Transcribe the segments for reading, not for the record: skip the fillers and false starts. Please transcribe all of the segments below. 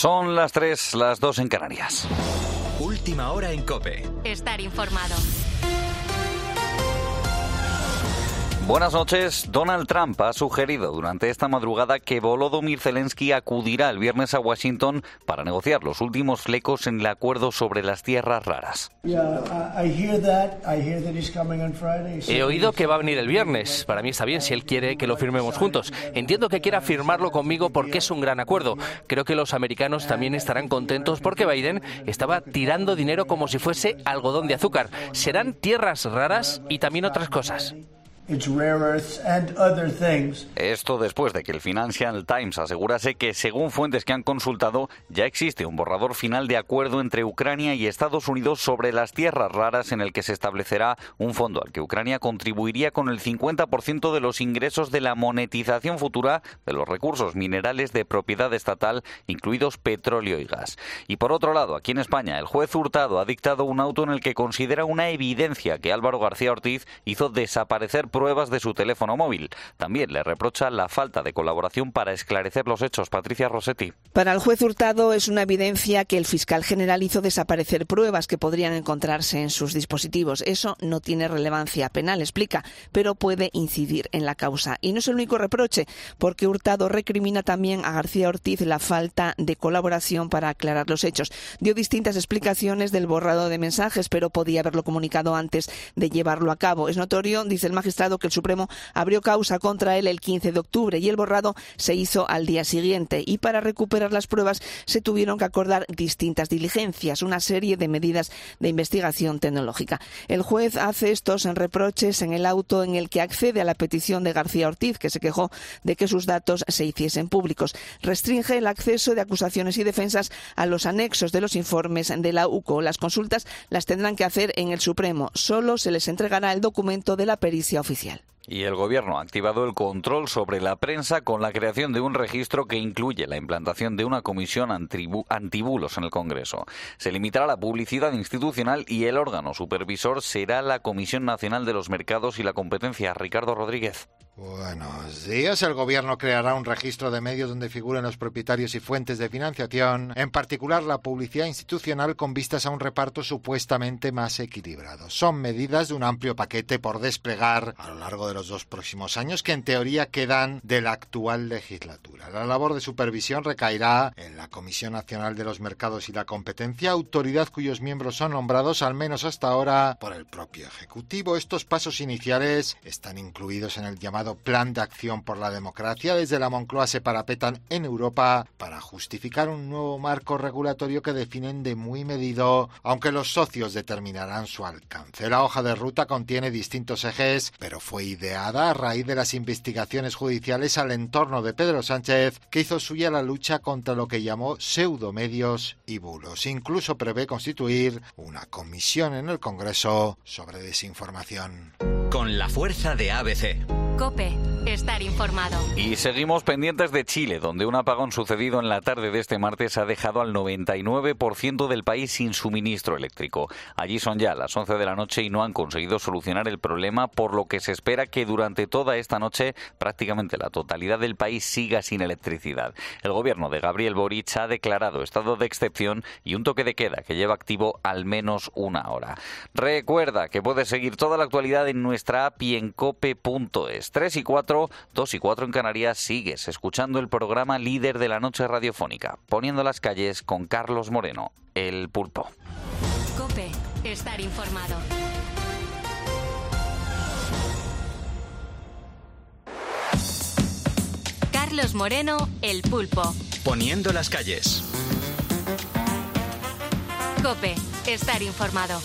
Son las 3, las 2 en Canarias. Última hora en COPE. Estar informado. Buenas noches. Donald Trump ha sugerido durante esta madrugada que Volodymyr Zelensky acudirá el viernes a Washington para negociar los últimos flecos en el acuerdo sobre las tierras raras. He oído que va a venir el viernes. Para mí está bien si él quiere que lo firmemos juntos. Entiendo que quiera firmarlo conmigo porque es un gran acuerdo. Creo que los americanos también estarán contentos porque Biden estaba tirando dinero como si fuese algodón de azúcar. Serán tierras raras y también otras cosas. Esto después de que el Financial Times asegurase que, según fuentes que han consultado, ya existe un borrador final de acuerdo entre Ucrania y Estados Unidos sobre las tierras raras en el que se establecerá un fondo al que Ucrania contribuiría con el 50% de los ingresos de la monetización futura de los recursos minerales de propiedad estatal, incluidos petróleo y gas. Y por otro lado, aquí en España, el juez Hurtado ha dictado un auto en el que considera una evidencia que Álvaro García Ortiz hizo desaparecer pruebas de su teléfono móvil. También le reprocha la falta de colaboración para esclarecer los hechos. Patricia Rossetti. Para el juez Hurtado es una evidencia que el fiscal general hizo desaparecer pruebas que podrían encontrarse en sus dispositivos. Eso no tiene relevancia penal, explica, pero puede incidir en la causa. Y no es el único reproche, porque Hurtado recrimina también a García Ortiz la falta de colaboración para aclarar los hechos. Dio distintas explicaciones del borrado de mensajes, pero podía haberlo comunicado antes de llevarlo a cabo. Es notorio, dice el magistrado, que el Supremo abrió causa contra él el 15 de octubre y el borrado se hizo al día siguiente. Y para recuperar las pruebas se tuvieron que acordar distintas diligencias, una serie de medidas de investigación tecnológica. El juez hace estos reproches en el auto en el que accede a la petición de García Ortiz, que se quejó de que sus datos se hiciesen públicos. Restringe el acceso de acusaciones y defensas a los anexos de los informes de la UCO. Las consultas las tendrán que hacer en el Supremo. Solo se les entregará el documento de la pericia oficial. Y el Gobierno ha activado el control sobre la prensa con la creación de un registro que incluye la implantación de una comisión antibulos en el Congreso. Se limitará la publicidad institucional y el órgano supervisor será la Comisión Nacional de los Mercados y la Competencia. Ricardo Rodríguez. Buenos días. El Gobierno creará un registro de medios donde figuren los propietarios y fuentes de financiación, en particular la publicidad institucional, con vistas a un reparto supuestamente más equilibrado. Son medidas de un amplio paquete por desplegar a lo largo de los 2 próximos años que en teoría quedan de la actual legislatura. La labor de supervisión recaerá en la Comisión Nacional de los Mercados y la Competencia, autoridad cuyos miembros son nombrados, al menos hasta ahora, por el propio Ejecutivo. Estos pasos iniciales están incluidos en el llamado Plan de Acción por la Democracia. Desde la Moncloa se parapetan en Europa para justificar un nuevo marco regulatorio que definen de muy medido, aunque los socios determinarán su alcance. La hoja de ruta contiene distintos ejes, pero fue ideada a raíz de las investigaciones judiciales al entorno de Pedro Sánchez, que hizo suya la lucha contra lo que llamó pseudomedios y bulos. Incluso prevé constituir una comisión en el Congreso sobre desinformación. Con la fuerza de ABC. COPE. Estar informado. Y seguimos pendientes de Chile, donde un apagón sucedido en la tarde de este martes ha dejado al 99% del país sin suministro eléctrico. Allí son ya las 11 de la noche y no han conseguido solucionar el problema, por lo que se espera que durante toda esta noche prácticamente la totalidad del país siga sin electricidad. El gobierno de Gabriel Boric ha declarado estado de excepción y un toque de queda que lleva activo al menos 1 hora. Recuerda que puedes seguir toda la actualidad en nuestra app y en cope.es. 3 y 4, 2 y 4 en Canarias. Sigues escuchando el programa líder de la noche radiofónica, Poniendo las calles, con Carlos Moreno, El Pulpo. COPE. Estar informado. Carlos Moreno, El Pulpo. Poniendo las calles. COPE. Estar informado.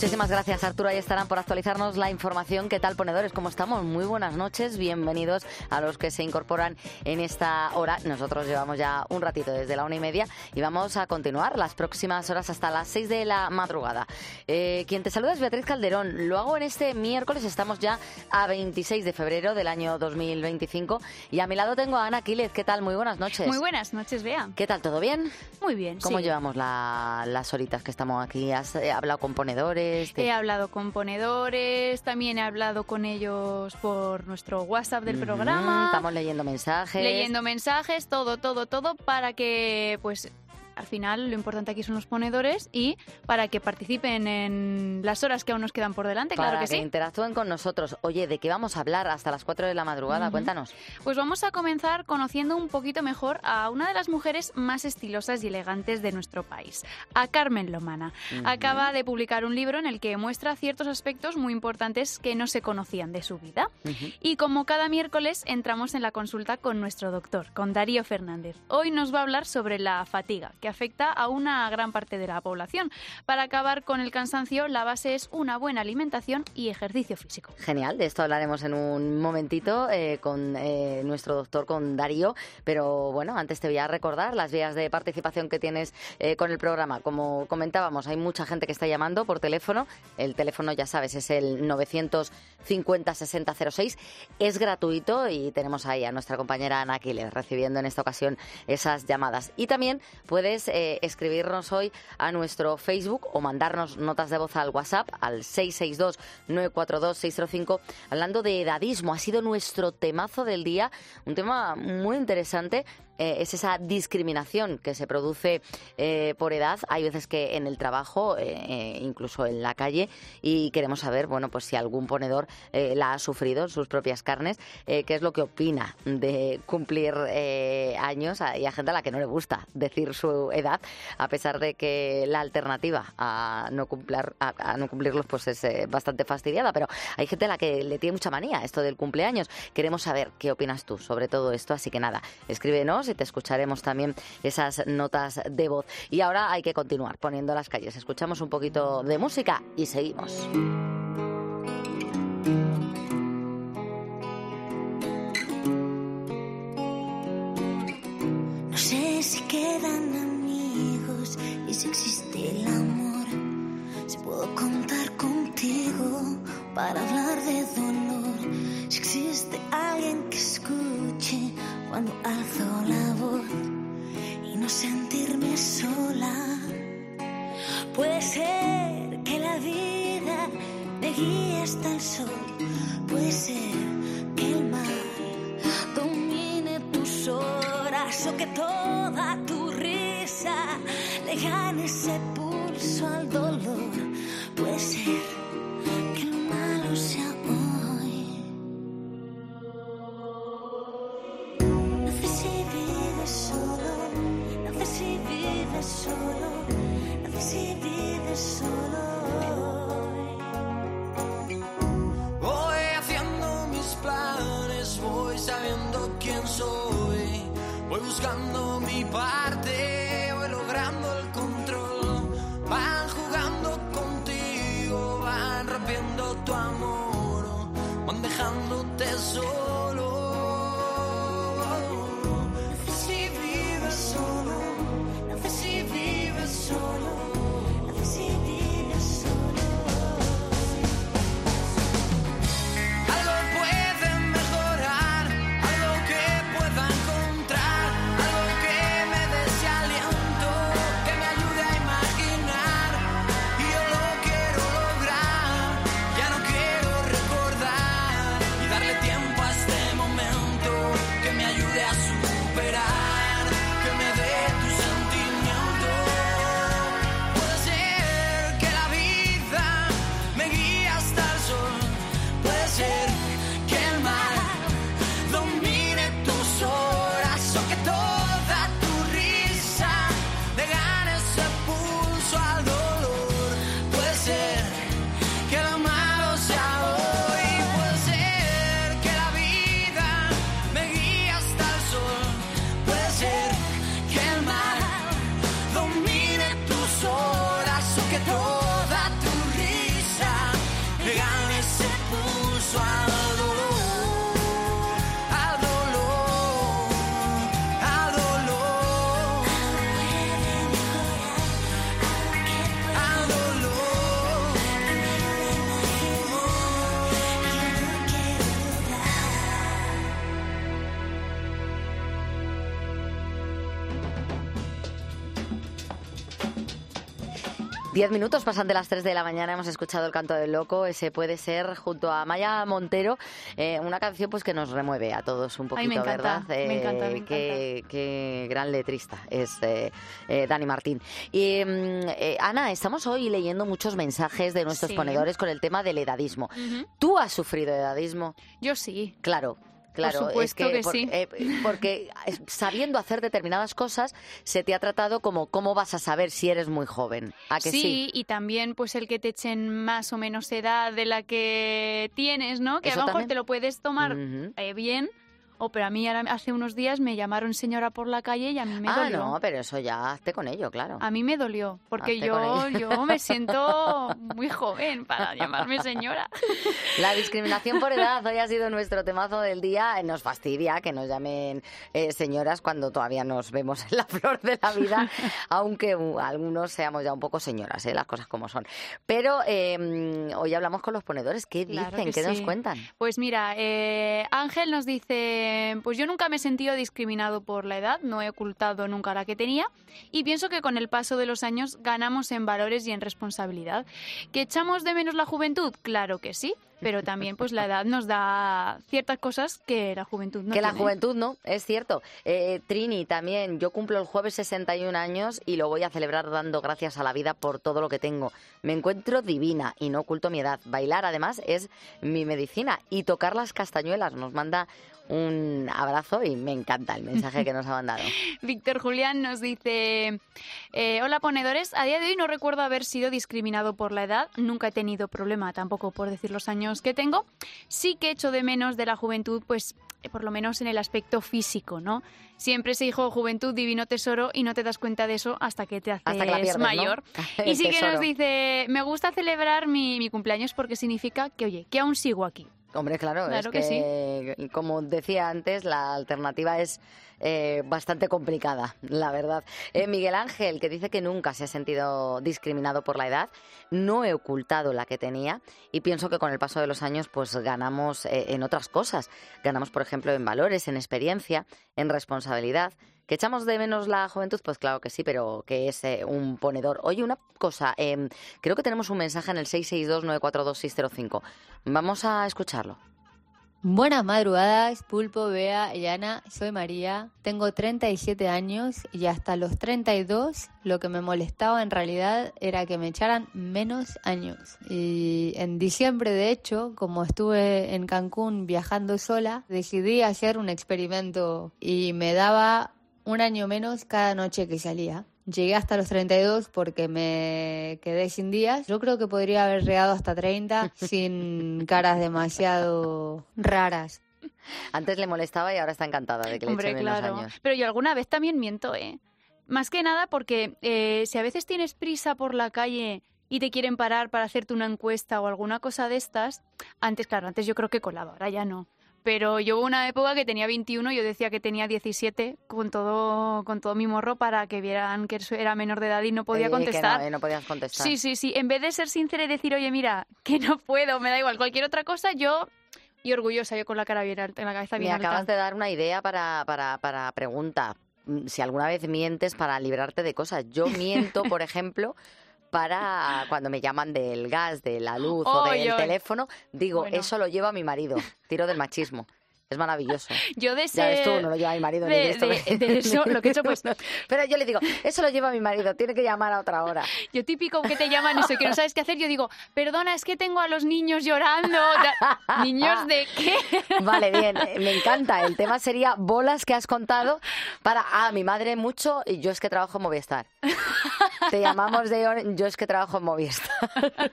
Muchísimas gracias, Arturo. Ahí estarán por actualizarnos la información. ¿Qué tal, ponedores? ¿Cómo estamos? Muy buenas noches. Bienvenidos a los que se incorporan en esta hora. Nosotros llevamos ya un ratito desde la 1:30 y vamos a continuar las próximas horas hasta las 6 de la madrugada. Quien te saluda es Beatriz Calderón. Lo hago en este miércoles. Estamos ya a 26 de febrero del año 2025 y a mi lado tengo a Ana Quílez. ¿Qué tal? Muy buenas noches. Muy buenas noches, Bea. ¿Qué tal? ¿Todo bien? Muy bien. ¿Cómo sí. llevamos las horitas que estamos aquí? ¿Has hablado con ponedores? He hablado con ponedores, también he hablado con ellos por nuestro WhatsApp del programa. Estamos leyendo mensajes. Todo para que, pues, al final lo importante aquí son los ponedores y para que participen en las horas que aún nos quedan por delante, claro que sí. Para que interactúen con nosotros. Oye, ¿de qué vamos a hablar hasta las 4 de la madrugada? Cuéntanos. Pues vamos a comenzar conociendo un poquito mejor a una de las mujeres más estilosas y elegantes de nuestro país, a Carmen Lomana. Acaba de publicar un libro en el que muestra ciertos aspectos muy importantes que no se conocían de su vida. Y como cada miércoles entramos en la consulta con nuestro doctor, con Darío Fernández. Hoy nos va a hablar sobre la fatiga, que afecta a una gran parte de la población. Para acabar con el cansancio, la base es una buena alimentación y ejercicio físico. Genial, de esto hablaremos en un momentito con nuestro doctor, con Darío, pero bueno, antes te voy a recordar las vías de participación que tienes con el programa. Como comentábamos, hay mucha gente que está llamando por teléfono. El teléfono, ya sabes, es el 950-6006. Es gratuito y tenemos ahí a nuestra compañera Ana Quílez recibiendo en esta ocasión esas llamadas. Y también puedes escribirnos hoy a nuestro Facebook o mandarnos notas de voz al WhatsApp al 662-942-605 hablando de edadismo. Ha sido nuestro temazo del día, un tema muy interesante. Es esa discriminación que se produce por edad. Hay veces que en el trabajo, incluso en la calle, y queremos saber, bueno, pues si algún ponedor la ha sufrido en sus propias carnes, qué es lo que opina de cumplir años. Y hay gente a la que no le gusta decir su edad, a pesar de que la alternativa a no cumplirlos pues es bastante fastidiada, pero hay gente a la que le tiene mucha manía esto del cumpleaños. Queremos saber qué opinas tú sobre todo esto, así que nada, escríbenos y te escucharemos también esas notas de voz. Y ahora hay que continuar poniendo las calles. Escuchamos un poquito de música y seguimos. No sé si quedan amigos y si existe el amor. Si puedo contar contigo para hablar de dolor. Si existe alguien que escuche cuando alzo la voz y no sentirme sola. Puede ser que la vida me guíe hasta el sol. Puede ser que el mar domine tus horas o que toda tu risa le gane ese pulso al dolor. Puede ser que el malo sea hoy. No sé si vives solo, no sé si vives solo, no sé si vives solo. Voy haciendo mis planes, voy sabiendo quién soy, voy buscando mi parte, voy logrando el control. Van jugando contigo, van rompiendo tu amor, van dejándote solo. No sé si vives solo, no sé si vives solo, no sé si vives solo. Algo puede mejorar, algo que pueda encontrar, algo que me dé ese aliento. 10 minutos pasan de las 3 de la mañana, hemos escuchado El canto del loco, ese Puede ser, junto a Maya Montero, una canción pues que nos remueve a todos un poquito, Ay, me encanta, ¿verdad? me encanta. Qué gran letrista es Dani Martín. Y Ana, estamos hoy leyendo muchos mensajes de nuestros ponedores con el tema del edadismo. ¿Tú has sufrido edadismo? Yo sí. Claro. Claro, por supuesto que sí. Porque sabiendo hacer determinadas cosas se te ha tratado como cómo vas a saber si eres muy joven. ¿A que sí? Y también pues el que te echen más o menos edad de la que tienes, ¿no? Que a lo mejor también te lo puedes tomar bien. Pero a mí hace unos días me llamaron señora por la calle y a mí me dolió. No, pero eso ya hazte con ello, claro. A mí me dolió, porque yo me siento muy joven para llamarme señora. La discriminación por edad hoy ha sido nuestro temazo del día. Nos fastidia que nos llamen señoras cuando todavía nos vemos en la flor de la vida, aunque algunos seamos ya un poco señoras, las cosas como son. Pero hoy hablamos con los ponedores. ¿Qué dicen? Claro que ¿Qué nos sí. cuentan? Pues mira, Ángel nos dice... Pues yo nunca me he sentido discriminado por la edad, no he ocultado nunca la que tenía y pienso que con el paso de los años ganamos en valores y en responsabilidad. ¿Que echamos de menos la juventud? Claro que sí, pero también pues la edad nos da ciertas cosas que la juventud no tiene. La juventud no, es cierto. Trini, también, yo cumplo el jueves 61 años y lo voy a celebrar dando gracias a la vida por todo lo que tengo. Me encuentro divina y no oculto mi edad. Bailar, además, es mi medicina y tocar las castañuelas. Nos manda un abrazo y me encanta el mensaje que nos ha mandado. Víctor Julián nos dice: hola ponedores, a día de hoy no recuerdo haber sido discriminado por la edad, nunca he tenido problema tampoco por decir los años que tengo. Sí que echo de menos de la juventud, pues por lo menos en el aspecto físico, ¿no? Siempre se dijo juventud, divino tesoro, y no te das cuenta de eso hasta que te haces mayor. ¿No? Y sí que nos dice: me gusta celebrar mi cumpleaños porque significa que, oye, que aún sigo aquí. Hombre, claro es que sí. Como decía antes, la alternativa es bastante complicada, la verdad. Miguel Ángel, que dice que nunca se ha sentido discriminado por la edad, no he ocultado la que tenía y pienso que con el paso de los años pues ganamos en otras cosas. Ganamos, por ejemplo, en valores, en experiencia, en responsabilidad. ¿Que echamos de menos la juventud? Pues claro que sí, pero que es un ponedor. Oye, una cosa, creo que tenemos un mensaje en el 662-942-605. Vamos a escucharlo. Buenas madrugadas, Pulpo, Bea y Ana. Soy María, tengo 37 años y hasta los 32 lo que me molestaba en realidad era que me echaran menos años. Y en diciembre, de hecho, como estuve en Cancún viajando sola, decidí hacer un experimento y me daba un año menos cada noche que salía. Llegué hasta los 32 porque me quedé sin días. Yo creo que podría haber llegado hasta 30 sin caras demasiado raras. Antes le molestaba y ahora está encantada de que le eche menos años. Pero yo alguna vez también miento, Más que nada porque si a veces tienes prisa por la calle y te quieren parar para hacerte una encuesta o alguna cosa de estas, antes yo creo que colaba, ahora ya no. Pero yo hubo una época que tenía 21, yo decía que tenía 17 con todo mi morro para que vieran que era menor de edad y no podía contestar. Que no podías contestar. Sí. En vez de ser sincera y decir, oye, mira, que no puedo, me da igual, cualquier otra cosa, yo... Y orgullosa, yo con la cara bien alta, en la cabeza bien alta. Me acabas de dar una idea para pregunta. Si alguna vez mientes para librarte de cosas. Yo miento, por ejemplo... para cuando me llaman del gas, de la luz o del teléfono, digo, eso lo lleva mi marido, tiro del machismo. Es maravilloso. Yo de ya ves tú, no lo lleva mi marido ni esto. De eso, lo que he hecho pues... Pero yo le digo, eso lo lleva mi marido, tiene que llamar a otra hora. Yo típico que te llaman eso, que no sabes qué hacer, yo digo, perdona, es que tengo a los niños llorando. ¿Niños de qué? Vale, bien, me encanta. El tema sería bolas que has contado para, mi madre mucho y yo es que trabajo en Movistar. Te llamamos yo es que trabajo en Movistar.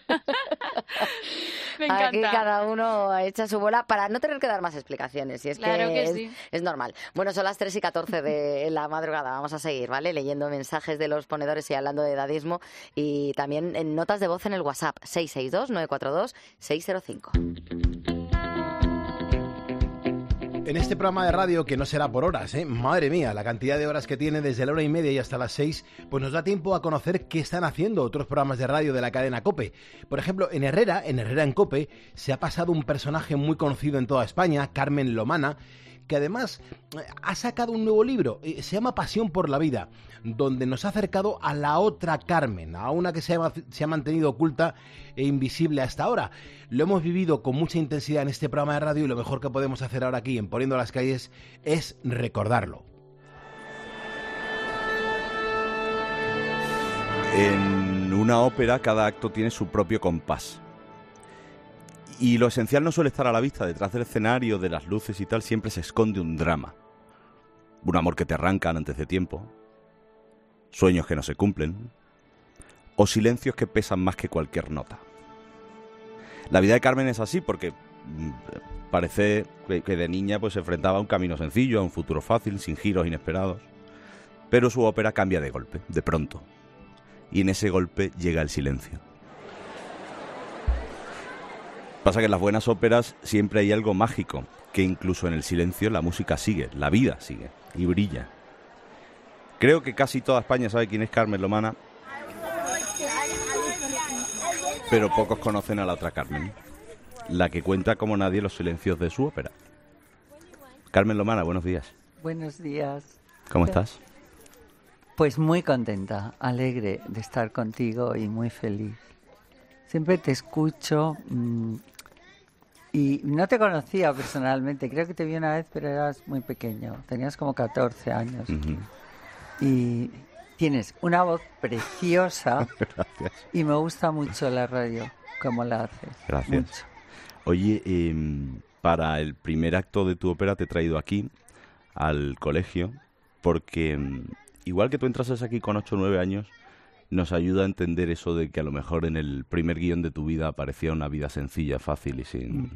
Me encanta. Aquí cada uno echa su bola para no tener que dar más explicaciones. Y es claro que sí. Es normal. Bueno, son las 3:14 de la madrugada. Vamos a seguir, ¿vale? Leyendo mensajes de los ponedores y hablando de edadismo. Y también en notas de voz en el WhatsApp 662-942-605. En este programa de radio, que no será por horas, madre mía, la cantidad de horas que tiene desde la 1:30 y hasta las 6, pues nos da tiempo a conocer qué están haciendo otros programas de radio de la cadena COPE. Por ejemplo, en Herrera en COPE, se ha pasado un personaje muy conocido en toda España, Carmen Lomana, que además ha sacado un nuevo libro, se llama Pasión por la vida, donde nos ha acercado a la otra Carmen, a una que se ha mantenido oculta e invisible hasta ahora. Lo hemos vivido con mucha intensidad en este programa de radio y lo mejor que podemos hacer ahora aquí en Poniendo las Calles es recordarlo. En una ópera cada acto tiene su propio compás. Y lo esencial no suele estar a la vista. Detrás del escenario, de las luces y tal, siempre se esconde un drama. Un amor que te arrancan antes de tiempo. Sueños que no se cumplen. O silencios que pesan más que cualquier nota. La vida de Carmen es así porque parece que de niña pues se enfrentaba a un camino sencillo, a un futuro fácil, sin giros inesperados. Pero su ópera cambia de golpe, de pronto. Y en ese golpe llega el silencio. Pasa que en las buenas óperas siempre hay algo mágico, que incluso en el silencio la música sigue, la vida sigue y brilla. Creo que casi toda España sabe quién es Carmen Lomana, pero pocos conocen a la otra Carmen, la que cuenta como nadie los silencios de su ópera. Carmen Lomana, buenos días. Buenos días. ¿Cómo estás? Pues muy contenta, alegre de estar contigo y muy feliz. Siempre te escucho y no te conocía personalmente. Creo que te vi una vez, pero eras muy pequeño. Tenías como 14 años. Uh-huh. Y tienes una voz preciosa. Gracias. Y me gusta mucho la radio, como la haces. Gracias. Mucho. Oye, para el primer acto de tu ópera te he traído aquí, al colegio, porque igual que tú entrases aquí con 8 o 9 años, nos ayuda a entender eso de que a lo mejor en el primer guión de tu vida aparecía una vida sencilla, fácil y sin...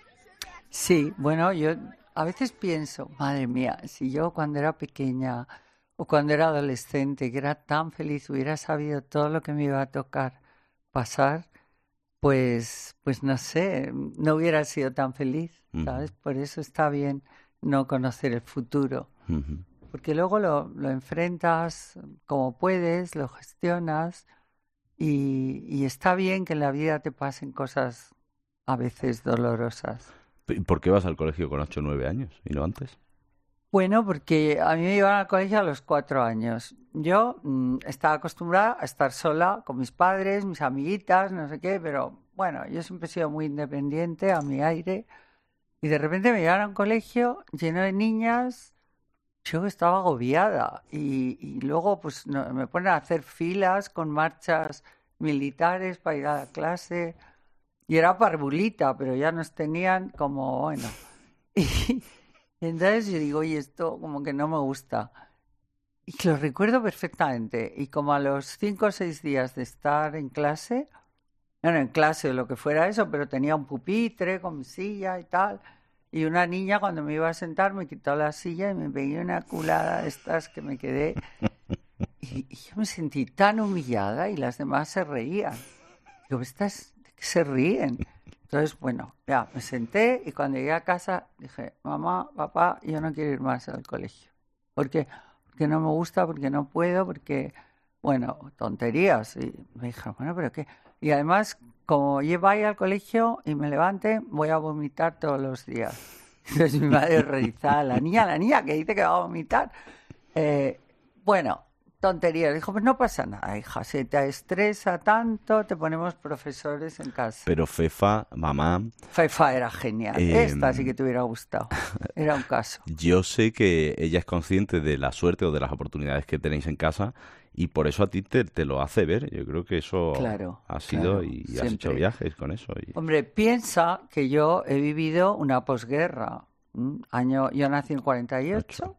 Sí, bueno, yo a veces pienso, madre mía, si yo cuando era pequeña o cuando era adolescente, que era tan feliz, hubiera sabido todo lo que me iba a tocar pasar, pues no sé, no hubiera sido tan feliz, ¿sabes? Por eso está bien no conocer el futuro. Uh-huh. Porque luego lo enfrentas como puedes, lo gestionas y está bien que en la vida te pasen cosas a veces dolorosas. ¿Y por qué vas al colegio con 8 o 9 años y no antes? Bueno, porque a mí me llevaron al colegio a los 4 años. Yo estaba acostumbrada a estar sola con mis padres, mis amiguitas, no sé qué, pero bueno, yo siempre he sido muy independiente, a mi aire. Y de repente me llevaron a un colegio lleno de niñas. Yo estaba agobiada y luego pues me ponen a hacer filas con marchas militares para ir a la clase y era parvulita, pero ya nos tenían como, bueno. Y entonces yo digo, oye, esto como que no me gusta. Y lo recuerdo perfectamente. Y como a los 5 o 6 días de estar en clase, bueno, en clase o lo que fuera eso, pero tenía un pupitre con mi silla y tal. Y una niña cuando me iba a sentar me quitó la silla y me pegué una culada de estas que me quedé. Y yo me sentí tan humillada y las demás se reían. Digo, ¿estas de qué se ríen? Entonces, bueno, ya me senté y cuando llegué a casa dije, mamá, papá, yo no quiero ir más al colegio. ¿Por qué? Porque no me gusta, porque no puedo, porque, bueno, tonterías. Y me dijeron, bueno, ¿pero qué? Y además, como yo vaya al colegio y me levante, voy a vomitar todos los días. Entonces mi madre horrorizada, la niña que dice que va a vomitar. Bueno, tonterías. Dijo, pues no pasa nada, hija, si te estresa tanto, te ponemos profesores en casa. Pero Fefa, mamá... Fefa era genial. Esta sí que te hubiera gustado. Era un caso. Yo sé que ella es consciente de la suerte o de las oportunidades que tenéis en casa y por eso a ti te lo hace ver. Yo creo que eso ha sido claro, y siempre. Has hecho viajes con eso. Hombre, piensa que yo he vivido una posguerra. Yo nací en 48.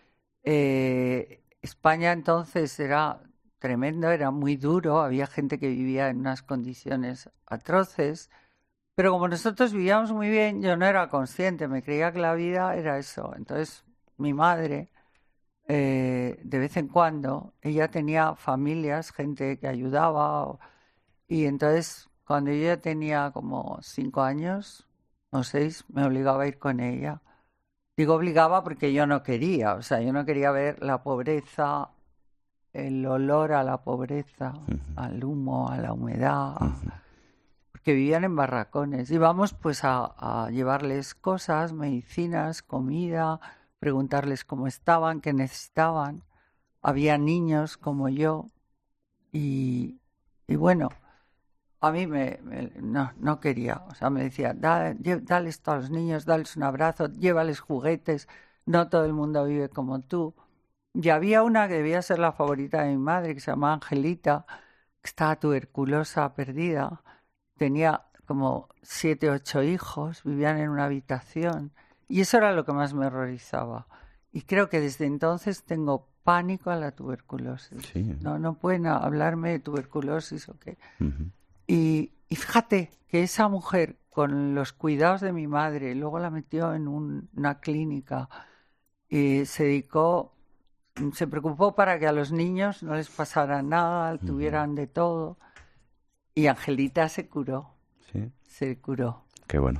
España entonces era tremendo, era muy duro, había gente que vivía en unas condiciones atroces, pero como nosotros vivíamos muy bien, yo no era consciente, me creía que la vida era eso. Entonces mi madre, de vez en cuando, ella tenía familias, gente que ayudaba, y entonces cuando yo ya tenía como 5 años o 6, me obligaba a ir con ella. Digo obligaba porque yo no quería, o sea, yo no quería ver la pobreza, el olor a la pobreza, al humo, a la humedad, porque vivían en barracones. Íbamos pues a llevarles cosas, medicinas, comida, preguntarles cómo estaban, qué necesitaban. Había niños como yo y bueno, a mí no quería. O sea, me decía, dale esto a los niños, dales un abrazo, llévales juguetes, no todo el mundo vive como tú. Y había una que debía ser la favorita de mi madre, que se llamaba Angelita, que estaba tuberculosa, perdida. Tenía como 7, 8 hijos, vivían en una habitación. Y eso era lo que más me horrorizaba. Y creo que desde entonces tengo pánico a la tuberculosis. Sí. No pueden hablarme de tuberculosis o qué. Uh-huh. Y fíjate que esa mujer, con los cuidados de mi madre, luego la metió en una clínica y se preocupó para que a los niños no les pasara nada, tuvieran de todo. Y Angelita se curó. Sí. Se curó. Qué bueno.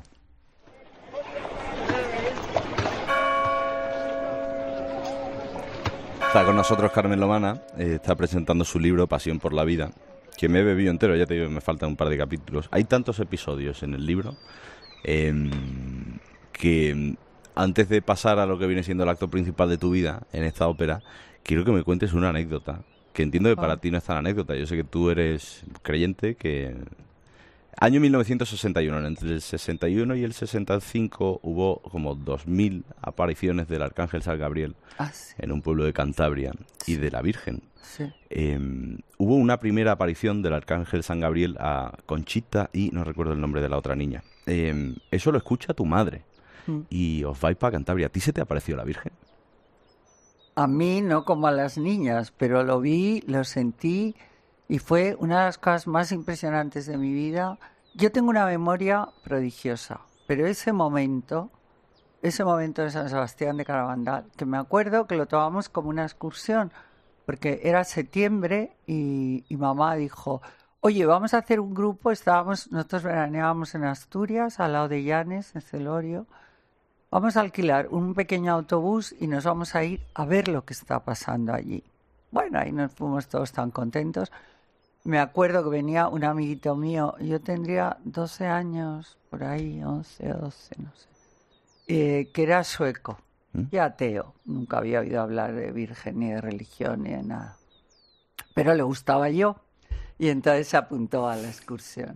Está con nosotros Carmen Lomana, está presentando su libro Pasión por la vida, que me he bebido entero, ya te digo, me faltan un par de capítulos. Hay tantos episodios en el libro que antes de pasar a lo que viene siendo el acto principal de tu vida en esta ópera, quiero que me cuentes una anécdota, que entiendo que para ti no es tan anécdota. Yo sé que tú eres creyente, que... Año 1961, entre el 61 y el 65 hubo como 2000 apariciones del Arcángel San Gabriel en un pueblo de Cantabria y de la Virgen. Sí. Hubo una primera aparición del Arcángel San Gabriel a Conchita y no recuerdo el nombre de la otra niña. Eso lo escucha tu madre y os vais para Cantabria. ¿A ti se te apareció la Virgen? A mí no como a las niñas, pero lo vi, lo sentí... Y fue una de las cosas más impresionantes de mi vida. Yo tengo una memoria prodigiosa, pero ese momento de San Sebastián de Caravandal, que me acuerdo que lo tomamos como una excursión, porque era septiembre y mamá dijo, oye, vamos a hacer un grupo. Nosotros veraneábamos en Asturias, al lado de Llanes, en Celorio. Vamos a alquilar un pequeño autobús y nos vamos a ir a ver lo que está pasando allí. Bueno, ahí nos fuimos todos tan contentos. Me acuerdo que venía un amiguito mío, yo tendría 12 años, por ahí, 11 o 12, no sé, que era sueco y ateo. Nunca había oído hablar de virgen, ni de religión, ni de nada. Pero le gustaba yo y entonces se apuntó a la excursión.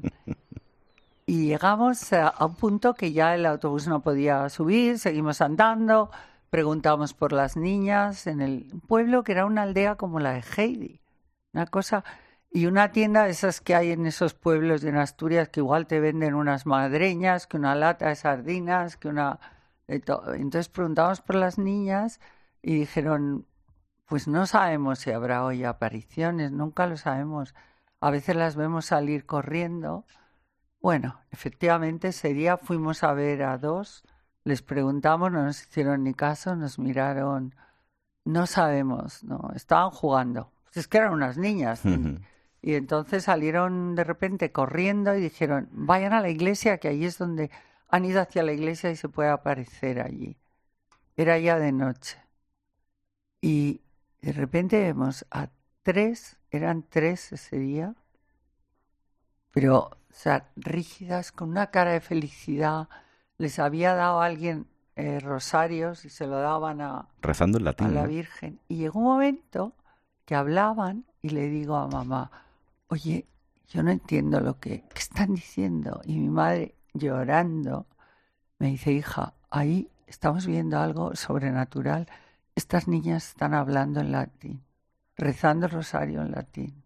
Y llegamos a un punto que ya el autobús no podía subir, seguimos andando, preguntamos por las niñas en el pueblo, que era una aldea como la de Heidi, una cosa... Y una tienda de esas que hay en esos pueblos de Asturias que igual te venden unas madreñas, que una lata de sardinas, que una... Entonces preguntamos por las niñas y dijeron, pues no sabemos si habrá hoy apariciones, nunca lo sabemos. A veces las vemos salir corriendo. Bueno, efectivamente ese día fuimos a ver a 2, les preguntamos, no nos hicieron ni caso, nos miraron, no sabemos, no, estaban jugando. Es que eran unas niñas. Y entonces salieron de repente corriendo y dijeron, vayan a la iglesia, que ahí es donde han ido hacia la iglesia y se puede aparecer allí. Era ya de noche. Y de repente vemos a 3, eran 3 ese día, pero, o sea, rígidas, con una cara de felicidad. Les había dado a alguien rosarios y se lo daban rezando en latín, a la Virgen. Y llegó un momento que hablaban y le digo a mamá, oye, yo no entiendo ¿qué están diciendo? Y mi madre, llorando, me dice, hija, ahí estamos viendo algo sobrenatural. Estas niñas están hablando en latín, rezando el rosario en latín.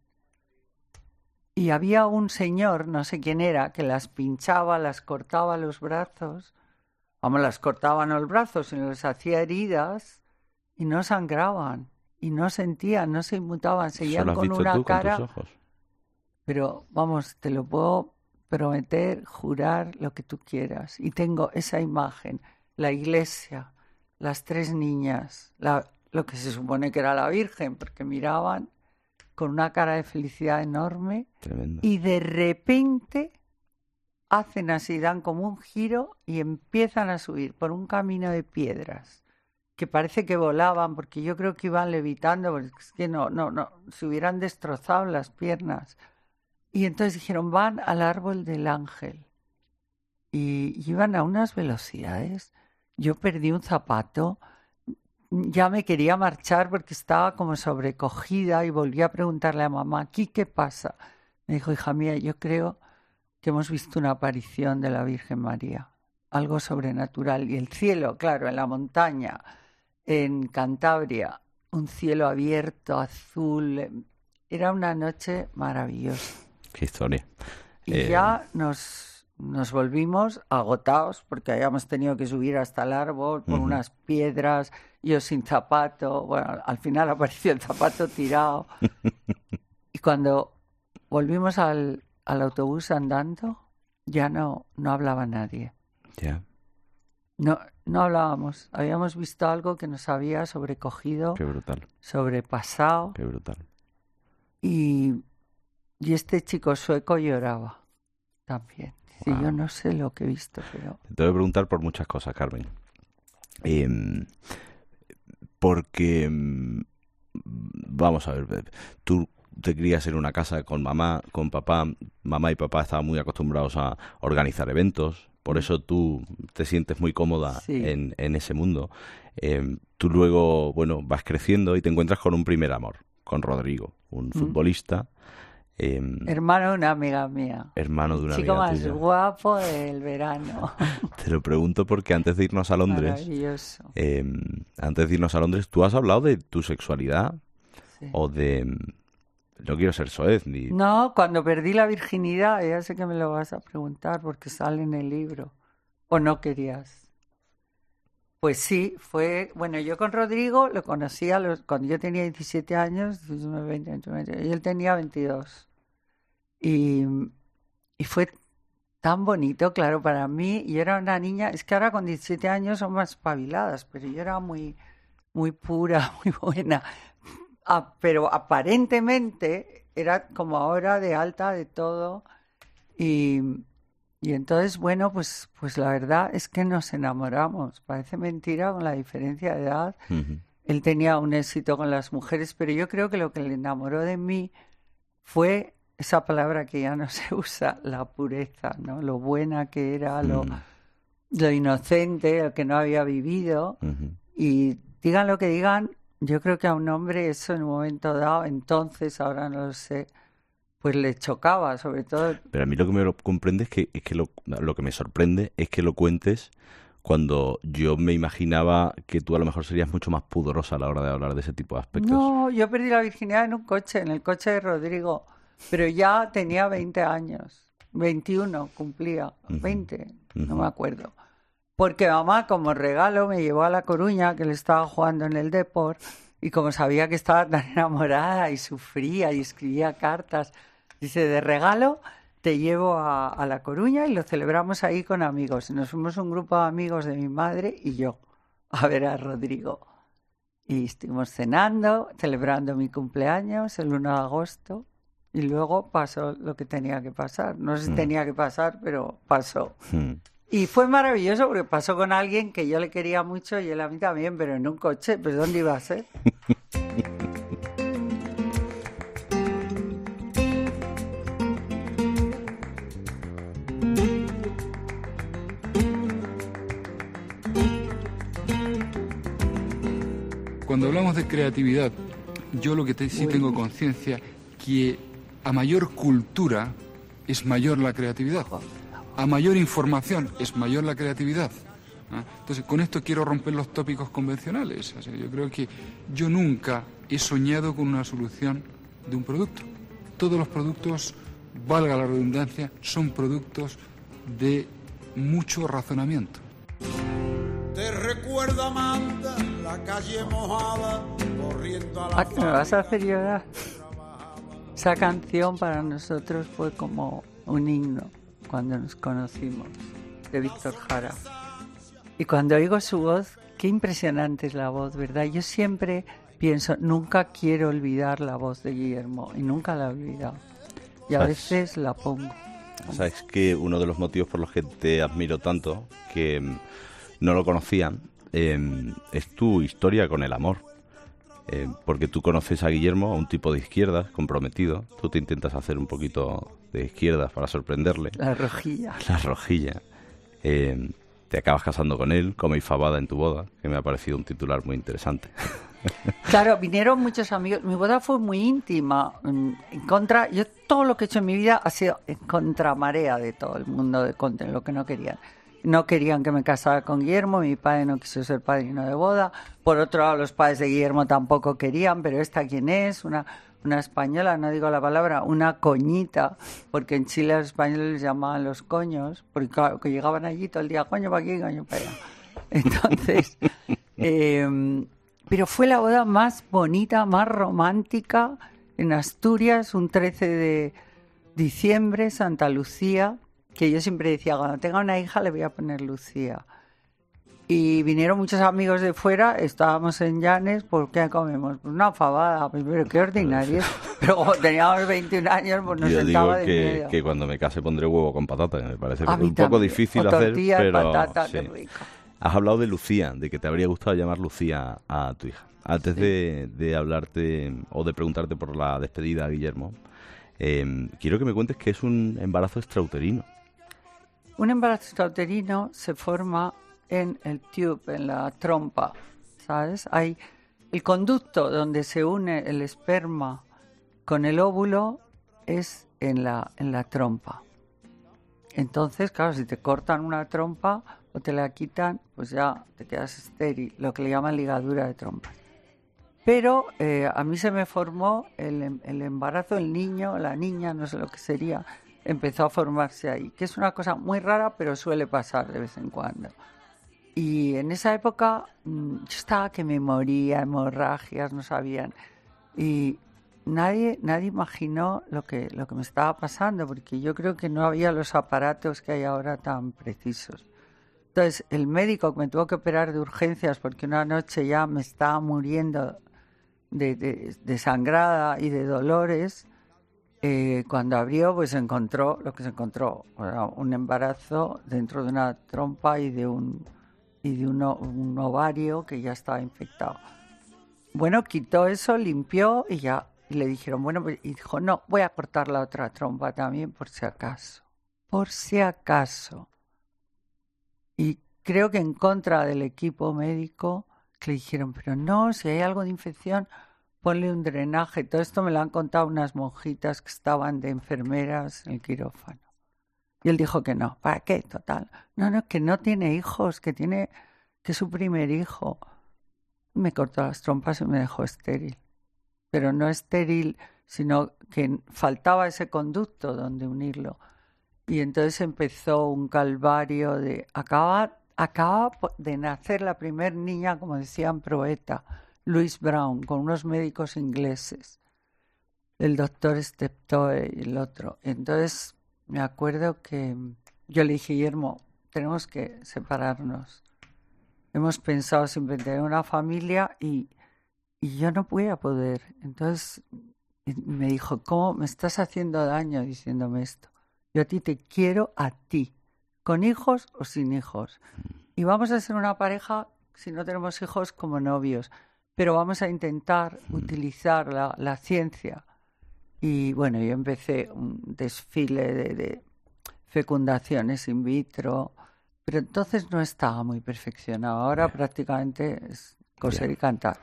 Y había un señor, no sé quién era, que las pinchaba, las cortaba los brazos. Vamos, las cortaban los brazos, sino les hacía heridas y no sangraban. Y no sentían, no se inmutaban, seguían con una cara... Con tus ojos. Pero, vamos, te lo puedo prometer, jurar, lo que tú quieras. Y tengo esa imagen, la iglesia, las 3 niñas, lo que se supone que era la Virgen, porque miraban con una cara de felicidad enorme. Tremendo. Y de repente hacen así, dan como un giro y empiezan a subir por un camino de piedras, que parece que volaban, porque yo creo que iban levitando, porque es que no, se hubieran destrozado las piernas. Y entonces dijeron, van al árbol del ángel. Y iban a unas velocidades. Yo perdí un zapato, ya me quería marchar porque estaba como sobrecogida y volví a preguntarle a mamá, ¿aquí qué pasa? Me dijo, hija mía, yo creo que hemos visto una aparición de la Virgen María, algo sobrenatural. Y el cielo, claro, en la montaña, en Cantabria, un cielo abierto, azul. Era una noche maravillosa. Qué historia. Y ya nos volvimos agotados porque habíamos tenido que subir hasta el árbol por unas piedras, yo sin zapato. Bueno, al final apareció el zapato tirado. Y cuando volvimos al autobús andando, ya no hablaba nadie. Ya. No hablábamos. Habíamos visto algo que nos había sobrecogido. Qué brutal. Sobrepasado. Qué brutal. Y este chico sueco lloraba también. Dice, yo no sé lo que he visto, pero... Te voy a preguntar por muchas cosas, Carmen. Porque, vamos a ver, tú te crías en una casa con mamá, con papá. Mamá y papá estaban muy acostumbrados a organizar eventos. Por eso tú te sientes muy cómoda en ese mundo. Tú luego, bueno, vas creciendo y te encuentras con un primer amor, con Rodrigo, un futbolista. Hermano de una amiga mía. Hermano de una chico amiga más tuya. guapo del verano. Te lo pregunto porque antes de irnos a Londres, antes de irnos a Londres, ¿tú has hablado de tu sexualidad? O de... No quiero ser soez ni... No, cuando perdí la virginidad, ya sé que me lo vas a preguntar porque sale en el libro. ¿O no querías? Pues sí, fue... Bueno, yo con Rodrigo lo conocí cuando yo tenía 17 años, 19, 20, 21, y él tenía 22. Y fue tan bonito, claro, para mí. Yo era una niña... Es que ahora con 17 años son más espabiladas, pero yo era muy, muy pura, muy buena. Pero aparentemente era como ahora de alta de todo y entonces, bueno, pues la verdad es que nos enamoramos. Parece mentira con la diferencia de edad. Él tenía un éxito con las mujeres, pero yo creo que lo que le enamoró de mí fue esa palabra que ya no se usa, la pureza, ¿no? Lo buena que era, lo inocente, lo que no había vivido. Y digan lo que digan, yo creo que a un hombre eso en un momento dado, entonces, ahora no lo sé, pues le chocaba, sobre todo. Pero a mí lo que me comprende es que lo que me sorprende es que lo cuentes cuando yo me imaginaba que tú a lo mejor serías mucho más pudorosa a la hora de hablar de ese tipo de aspectos. No, yo perdí la virginidad en un coche, en el coche de Rodrigo, pero ya tenía 20 años, 21 cumplía, 20, no me acuerdo. Porque mamá, como regalo, me llevó a La Coruña, que le estaba jugando en el Depor, y como sabía que estaba tan enamorada y sufría y escribía cartas, dice, de regalo te llevo a La Coruña y lo celebramos ahí con amigos. Y nos fuimos un grupo de amigos de mi madre y yo a ver a Rodrigo. Y estuvimos cenando, celebrando mi cumpleaños el 1 de agosto, y luego pasó lo que tenía que pasar. No sé si tenía que pasar, pero pasó. Y fue maravilloso porque pasó con alguien que yo le quería mucho y él a mí también, pero en un coche. ¿Pues dónde iba a ser? Cuando hablamos de creatividad, yo lo que sí tengo conciencia que a mayor cultura es mayor la creatividad. A mayor información es mayor la creatividad. Entonces, con esto quiero romper los tópicos convencionales. O sea, yo creo que yo nunca he soñado con una solución de un producto. Todos los productos, valga la redundancia, son productos de mucho razonamiento. Te recuerda, Amanda, la calle mojada, corriendo a la... ¿Me vas a hacer llorar? Esa canción para nosotros fue como un himno cuando nos conocimos, de Víctor Jara. Y cuando oigo su voz, qué impresionante es la voz, ¿verdad? Yo siempre pienso, nunca quiero olvidar la voz de Guillermo, y nunca la he olvidado. Y a veces la pongo. ¿Sabes que uno de los motivos por los que te admiro tanto, que no lo conocían, es tu historia con el amor? porque tú conoces a Guillermo, a un tipo de izquierdas, comprometido. Tú te intentas hacer un poquito de izquierdas para sorprenderle. La rojilla. La rojilla. Te acabas casando con él, coméis fabada en tu boda, que me ha parecido un titular muy interesante. Claro, vinieron muchos amigos. Mi boda fue muy íntima. Yo todo lo que he hecho en mi vida ha sido en contramarea de todo el mundo, de lo que no querían. No querían que me casara con Guillermo, mi padre no quiso ser padrino de boda. Por otro lado, los padres de Guillermo tampoco querían, pero ¿esta quién es? Una española, no digo la palabra, una coñita, porque en Chile a los españoles les llamaban los coños, porque claro, que llegaban allí todo el día, coño para aquí, coño para allá. Entonces, pero fue la boda más bonita, más romántica en Asturias, un 13 de diciembre, Santa Lucía, que yo siempre decía, cuando tenga una hija le voy a poner Lucía. Y vinieron muchos amigos de fuera, estábamos en Llanes, ¿por qué comemos? Pues una fabada, pero qué ordinario. Pero como teníamos 21 años, pues nos sentaba de medio. Yo digo que cuando me case pondré huevo con patata, me parece que es un también. poco difícil o hacer, tortilla, pero patata, sí. qué rico. Has hablado de Lucía, de que te habría gustado llamar Lucía a tu hija. Antes de hablarte o de preguntarte por la despedida, Guillermo, quiero que me cuentes que es un embarazo extrauterino. Un embarazo extrauterino se forma en el tube, en la trompa, ¿sabes? Hay el conducto donde se une el esperma con el óvulo es en la trompa. Entonces, claro, si te cortan una trompa o te la quitan, pues ya te quedas estéril, lo que le llaman ligadura de trompas. Pero a mí se me formó el embarazo, el niño, la niña, no sé lo que sería, empezó a formarse ahí, que es una cosa muy rara, pero suele pasar de vez en cuando. Y en esa época yo estaba que me moría, hemorragias, no sabían. Y nadie imaginó lo que me estaba pasando, porque yo creo que no había los aparatos que hay ahora tan precisos. Entonces, el médico que me tuvo que operar de urgencias, porque una noche ya me estaba muriendo de sangrada y de dolores, cuando abrió, pues encontró lo que se encontró, un embarazo dentro de una trompa y de un ovario que ya estaba infectado. Bueno, quitó eso, limpió y ya le dijeron, bueno, y dijo, no, voy a cortar la otra trompa también por si acaso. Por si acaso. Y creo que en contra del equipo médico, que le dijeron, pero no, si hay algo de infección, ponle un drenaje. Todo esto me lo han contado unas monjitas que estaban de enfermeras en el quirófano. Y él dijo que no. ¿Para qué? Total. No, que no tiene hijos, que es su primer hijo. Me cortó las trompas y me dejó estéril. Pero no estéril, sino que faltaba ese conducto donde unirlo. Y entonces empezó un calvario de acaba de nacer la primer niña, como decían, proeta, Louise Brown, con unos médicos ingleses, el doctor Steptoe y el otro. Entonces me acuerdo que yo le dije, Guillermo, tenemos que separarnos. Hemos pensado siempre en tener una familia y yo no voy a poder. Entonces me dijo, ¿cómo me estás haciendo daño diciéndome esto? Yo a ti te quiero a ti, con hijos o sin hijos. Y vamos a ser una pareja, si no tenemos hijos, como novios. Pero vamos a intentar utilizar la ciencia. Y bueno, yo empecé un desfile de fecundaciones in vitro, pero entonces no estaba muy perfeccionado. Ahora prácticamente es coser y cantar.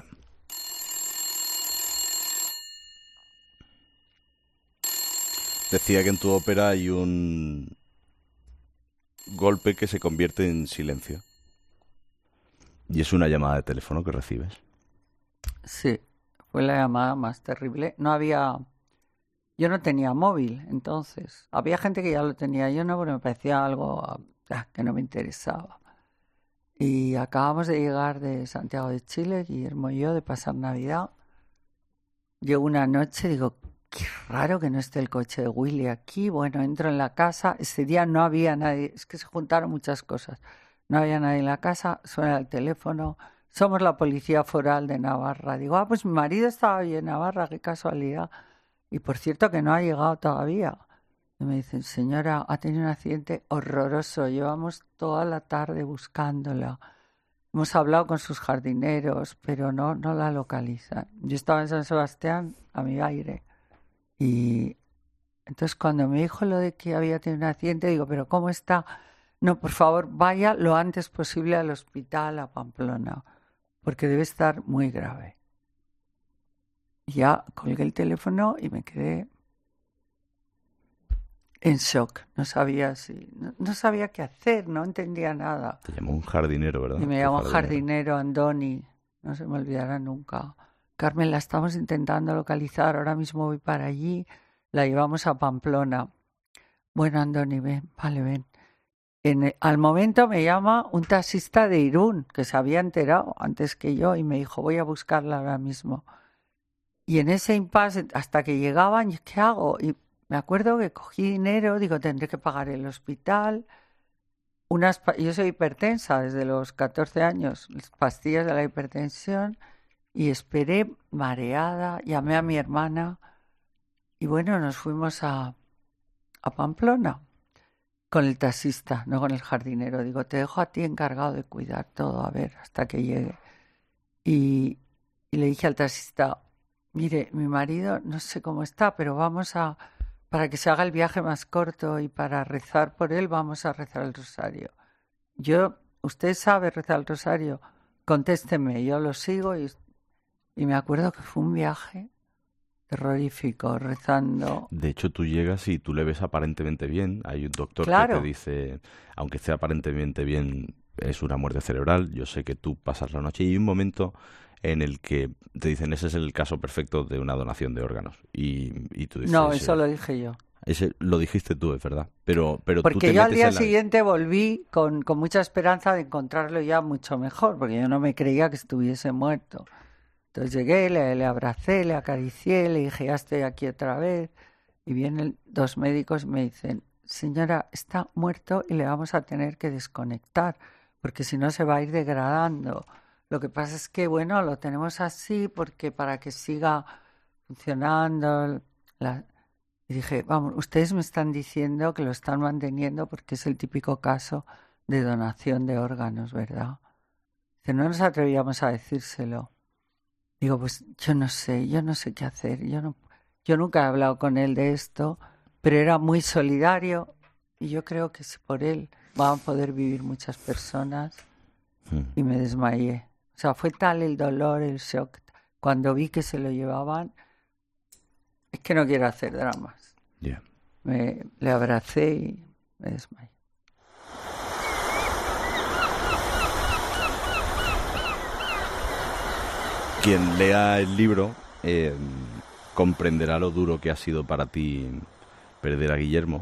Decía que en tu ópera hay un golpe que se convierte en silencio. Y es una llamada de teléfono que recibes. Sí, fue la llamada más terrible. Yo no tenía móvil, entonces. Había gente que ya lo tenía, yo no, pero me parecía algo que no me interesaba. Y acabamos de llegar de Santiago de Chile, Guillermo y yo, de pasar Navidad. Llegó una noche, digo, qué raro que no esté el coche de Willy aquí. Bueno, entro en la casa, ese día no había nadie, es que se juntaron muchas cosas. No había nadie en la casa, suena el teléfono, somos la Policía Foral de Navarra. Digo, pues mi marido estaba ahí en Navarra, qué casualidad. Y por cierto que no ha llegado todavía. Y me dicen, señora, ha tenido un accidente horroroso, llevamos toda la tarde buscándola. hemos hablado con sus jardineros, pero no la localizan. Yo estaba en San Sebastián, a mi aire, y entonces cuando me dijo lo de que había tenido un accidente, digo, ¿pero cómo está? No, por favor, vaya lo antes posible al hospital, a Pamplona, porque debe estar muy grave. Y ya colgué el teléfono y me quedé en shock. No sabía qué hacer, no entendía nada. Te llamó un jardinero, ¿verdad? Y me llamó jardinero Andoni, no se me olvidará nunca. Carmen, la estamos intentando localizar, ahora mismo voy para allí, la llevamos a Pamplona. Bueno, Andoni, ven, vale, ven. Al momento me llama un taxista de Irún, que se había enterado antes que yo, y me dijo, voy a buscarla ahora mismo. Y en ese impasse, hasta que llegaban, ¿qué hago? Y me acuerdo que cogí dinero, digo, tendré que pagar el hospital. Yo soy hipertensa desde los 14 años, las pastillas de la hipertensión, y esperé mareada, llamé a mi hermana, y bueno, nos fuimos a Pamplona con el taxista, no con el jardinero. Digo, te dejo a ti encargado de cuidar todo, a ver, hasta que llegue. Y le dije al taxista, mire, mi marido no sé cómo está, pero para que se haga el viaje más corto y para rezar por él, vamos a rezar el rosario. ¿Usted sabe rezar el rosario? Contésteme, yo lo sigo y me acuerdo que fue un viaje terrorífico, rezando. De hecho, tú llegas y tú le ves aparentemente bien. Hay un doctor que te dice, aunque esté aparentemente bien, es una muerte cerebral. Yo sé que tú pasas la noche y hay un momento en el que te dicen, ese es el caso perfecto de una donación de órganos. Y tú dices... No, eso lo dije yo. Ese lo dijiste tú, es verdad. Pero porque tú te yo al día metes siguiente volví con mucha esperanza de encontrarlo ya mucho mejor, porque yo no me creía que estuviese muerto. Entonces llegué, le abracé, le acaricié, le dije, ya estoy aquí otra vez. Y vienen 2 médicos y me dicen, señora, está muerto y le vamos a tener que desconectar, porque si no se va a ir degradando. Lo que pasa es que, bueno, lo tenemos así porque para que siga funcionando. Y dije, vamos, ustedes me están diciendo que lo están manteniendo porque es el típico caso de donación de órganos, ¿verdad? Dice, no nos atrevíamos a decírselo. Digo, pues yo no sé qué hacer. Yo nunca he hablado con él de esto, pero era muy solidario y yo creo que si por él van a poder vivir muchas personas. Y me desmayé. O sea, fue tal el dolor, el shock. Cuando vi que se lo llevaban, es que no quiero hacer dramas. Yeah. Le abracé y me desmayé. Quien lea el libro comprenderá lo duro que ha sido para ti perder a Guillermo,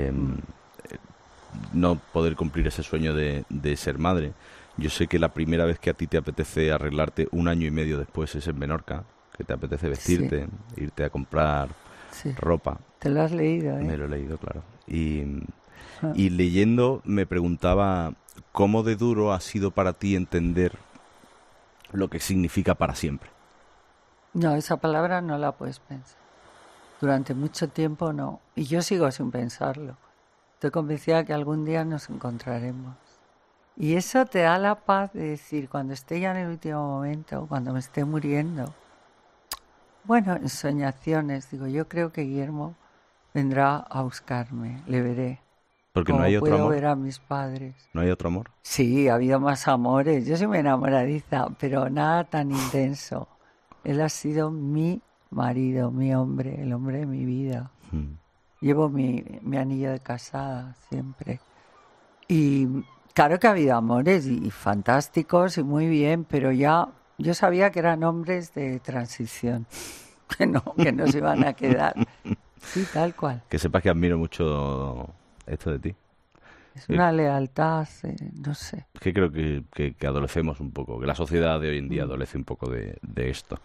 no poder cumplir ese sueño de ser madre. Yo sé que la primera vez que a ti te apetece arreglarte 1 año y medio después es en Menorca, que te apetece vestirte, irte a comprar ropa. Te lo has leído, ¿eh? Me lo he leído, claro. Y leyendo me preguntaba cómo de duro ha sido para ti entender lo que significa para siempre. No, esa palabra no la puedes pensar. Durante mucho tiempo no. Y yo sigo sin pensarlo. Estoy convencida que algún día nos encontraremos. Y eso te da la paz de decir, cuando esté ya en el último momento, cuando me esté muriendo. Bueno, en soñaciones, digo, yo creo que Guillermo vendrá a buscarme, le veré. Porque no hay otro amor. Puedo ver a mis padres. ¿No hay otro amor? Sí, ha habido más amores. Yo soy muy enamoradiza, pero nada tan intenso. Él ha sido mi marido, mi hombre, el hombre de mi vida. Llevo mi anillo de casada siempre. Y claro que ha habido amores y fantásticos y muy bien, pero ya yo sabía que eran hombres de transición, que no se iban a quedar. Sí, tal cual. Que sepas que admiro mucho esto de ti. Es una lealtad, no sé. Es que creo que adolecemos un poco, que la sociedad de hoy en día adolece un poco de esto.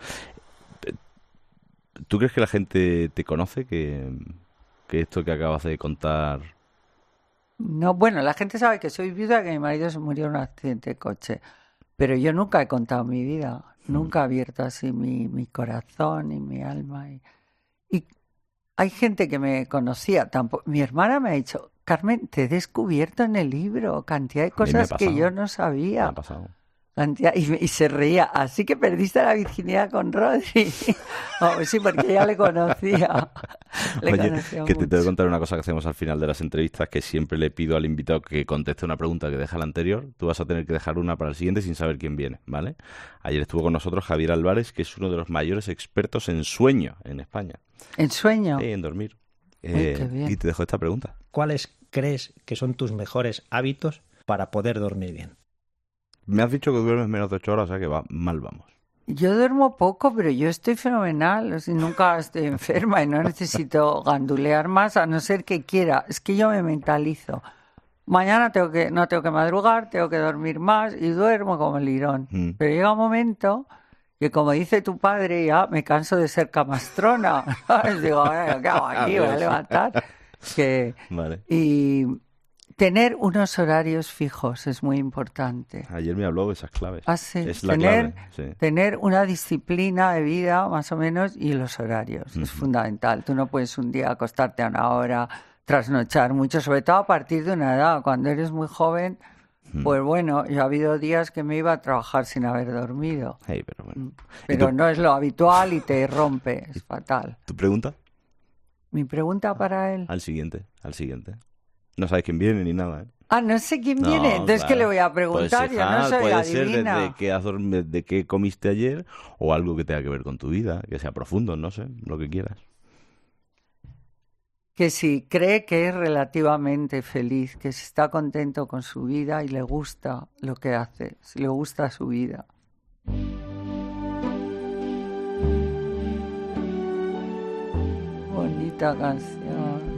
¿Tú crees que la gente te conoce? ¿Que esto que acabas de contar...? No, bueno, la gente sabe que soy viuda, que mi marido se murió en un accidente de coche. Pero yo nunca he contado mi vida. Nunca he abierto así mi corazón y mi alma. Y hay gente que me conocía. Mi hermana me ha dicho, Carmen, te he descubierto en el libro cantidad de cosas que yo no sabía. Me ha pasado. Y se reía. Así que perdiste la virginidad con Rodri. Oh, sí, porque ella le conocía. Oye, que te tengo que contar una cosa que hacemos al final de las entrevistas, que siempre le pido al invitado que conteste una pregunta que deja la anterior. Tú vas a tener que dejar una para el siguiente sin saber quién viene, ¿vale? Ayer estuvo con nosotros Javier Álvarez, que es uno de los mayores expertos en sueño en España. ¿En sueño? Sí, en dormir. Qué bien. Y te dejo esta pregunta. ¿Cuáles crees que son tus mejores hábitos para poder dormir bien? Me has dicho que duermes menos de 8 horas, o sea que mal vamos. Yo duermo poco, pero yo estoy fenomenal. O sea, nunca estoy enferma y no necesito gandulear más, a no ser que quiera. Es que yo me mentalizo. Mañana no tengo que madrugar, tengo que dormir más y duermo como el lirón. Pero llega un momento que, como dice tu padre, ya me canso de ser camastrona. Digo, ¿qué hago aquí? Voy a levantar. Vale. Y tener unos horarios fijos es muy importante. Ayer me habló de esas claves. Ah, sí. Es la clave. Sí. Tener una disciplina de vida, más o menos, y los horarios. Es fundamental. Tú no puedes un día acostarte a una hora, trasnochar mucho, sobre todo a partir de una edad. Cuando eres muy joven, pues bueno, yo ha habido días que me iba a trabajar sin haber dormido. Hey, pero bueno. Pero no es lo habitual y te rompe. Es fatal. ¿Tu pregunta? ¿Mi pregunta para él? Al siguiente. No sabes quién viene ni nada, ¿eh? Ah, no sé quién viene. Entonces, claro. ¿qué le voy a preguntar? Pues, yo no soy puede adivina. ser de qué comiste ayer o algo que tenga que ver con tu vida, que sea profundo, no sé, lo que quieras. Que si cree que es relativamente feliz, que si está contento con su vida y le gusta lo que hace, si le gusta su vida. Bonita canción.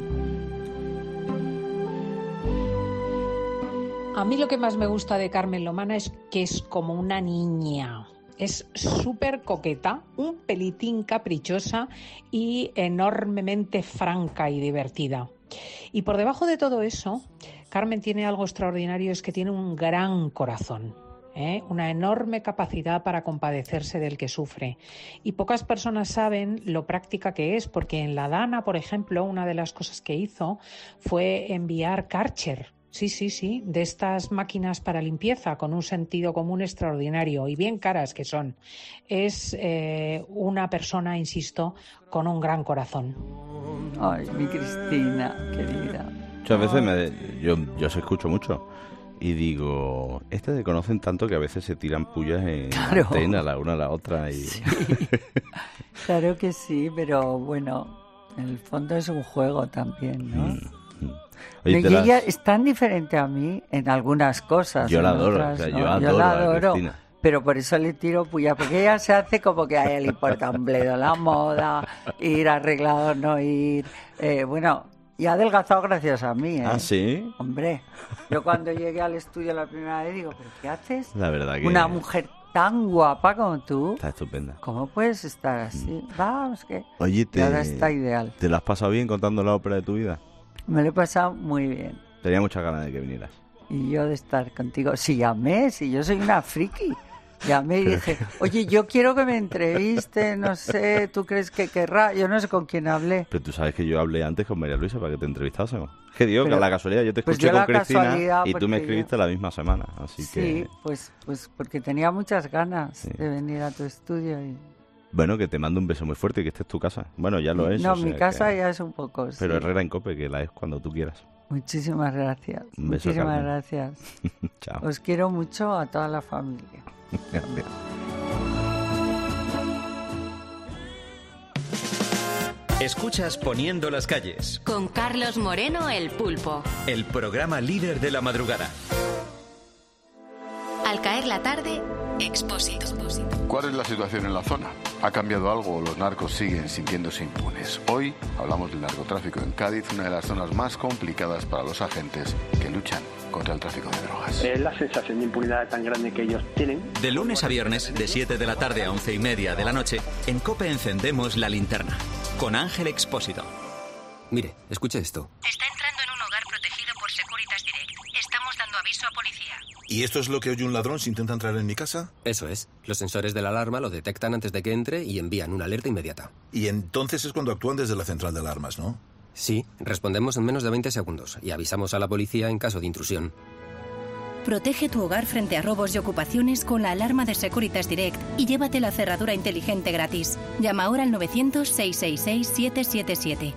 A mí lo que más me gusta de Carmen Lomana es que es como una niña. Es súper coqueta, un pelitín caprichosa y enormemente franca y divertida. Y por debajo de todo eso, Carmen tiene algo extraordinario, es que tiene un gran corazón. Una enorme capacidad para compadecerse del que sufre. Y pocas personas saben lo práctica que es, porque en La Dana, por ejemplo, una de las cosas que hizo fue enviar Kärcher. Sí, de estas máquinas para limpieza con un sentido común extraordinario y bien caras que son. Es una persona, insisto, con un gran corazón. Ay, mi Cristina, querida. Muchas veces yo os escucho mucho y digo, te conocen tanto que a veces se tiran pullas en antena la una a la otra. Y... Sí, claro que sí, pero bueno, en el fondo es un juego también, ¿no? Oye, y ella es tan diferente a mí en algunas cosas. Yo la adoro, otras, o sea, ¿no? yo la adoro a Cristina. Pero por eso le tiro puya, porque ella se hace como que a ella le importa un bledo la moda, ir arreglado o no ir. Bueno, y ha adelgazado gracias a mí, ¿eh? ¿Ah, sí? Hombre, yo cuando llegué al estudio la primera vez digo, ¿pero qué haces? La verdad que... Una mujer tan guapa como tú. Está estupenda. ¿Cómo puedes estar así? Vamos, que... Oye, y ahora está ideal. ¿Te lo has pasado bien contando la ópera de tu vida? Me lo he pasado muy bien. Tenía muchas ganas de que vinieras. Y yo de estar contigo. Sí, llamé, sí, yo soy una friki. Llamé y dije, oye, yo quiero que me entreviste, no sé, ¿tú crees que querrá? Yo no sé con quién hablé. Pero tú sabes que yo hablé antes con María Luisa para que te entrevistásemos. Que digo, que a la casualidad yo te pues escuché con Cristina y tú me yo... escribiste la misma semana, así sí, que... pues porque tenía muchas ganas de venir a tu estudio y... Bueno, que te mando un beso muy fuerte y que esta es tu casa. Bueno, ya lo es. No, mi casa ya es un poco, Pero sí. Herrera en Cope, que la es cuando tú quieras. Muchísimas gracias. Un beso, Muchísimas Carmen. gracias. Chao. Os quiero mucho a toda la familia. Gracias. Escuchas Poniendo las calles. Con Carlos Moreno, el Pulpo. El programa líder de la madrugada. Al caer la tarde, Expósito. ¿Cuál es la situación en la zona? ¿Ha cambiado algo o los narcos siguen sintiéndose impunes? Hoy hablamos del narcotráfico en Cádiz, una de las zonas más complicadas para los agentes que luchan contra el tráfico de drogas. La sensación de impunidad tan grande que ellos tienen. De lunes a viernes, de 7 de la tarde a 11:30 de la noche, en COPE encendemos la linterna. Con Ángel Expósito. Mire, escuche esto. Está entrando en un hogar protegido por Securitas Direct. Estamos dando aviso a policía. ¿Y esto es lo que oye un ladrón si intenta entrar en mi casa? Eso es. Los sensores de la alarma lo detectan antes de que entre y envían una alerta inmediata. Y entonces es cuando actúan desde la central de alarmas, ¿no? Sí, respondemos en menos de 20 segundos y avisamos a la policía en caso de intrusión. Protege tu hogar frente a robos y ocupaciones con la alarma de Securitas Direct y llévate la cerradura inteligente gratis. Llama ahora al 900-666-777.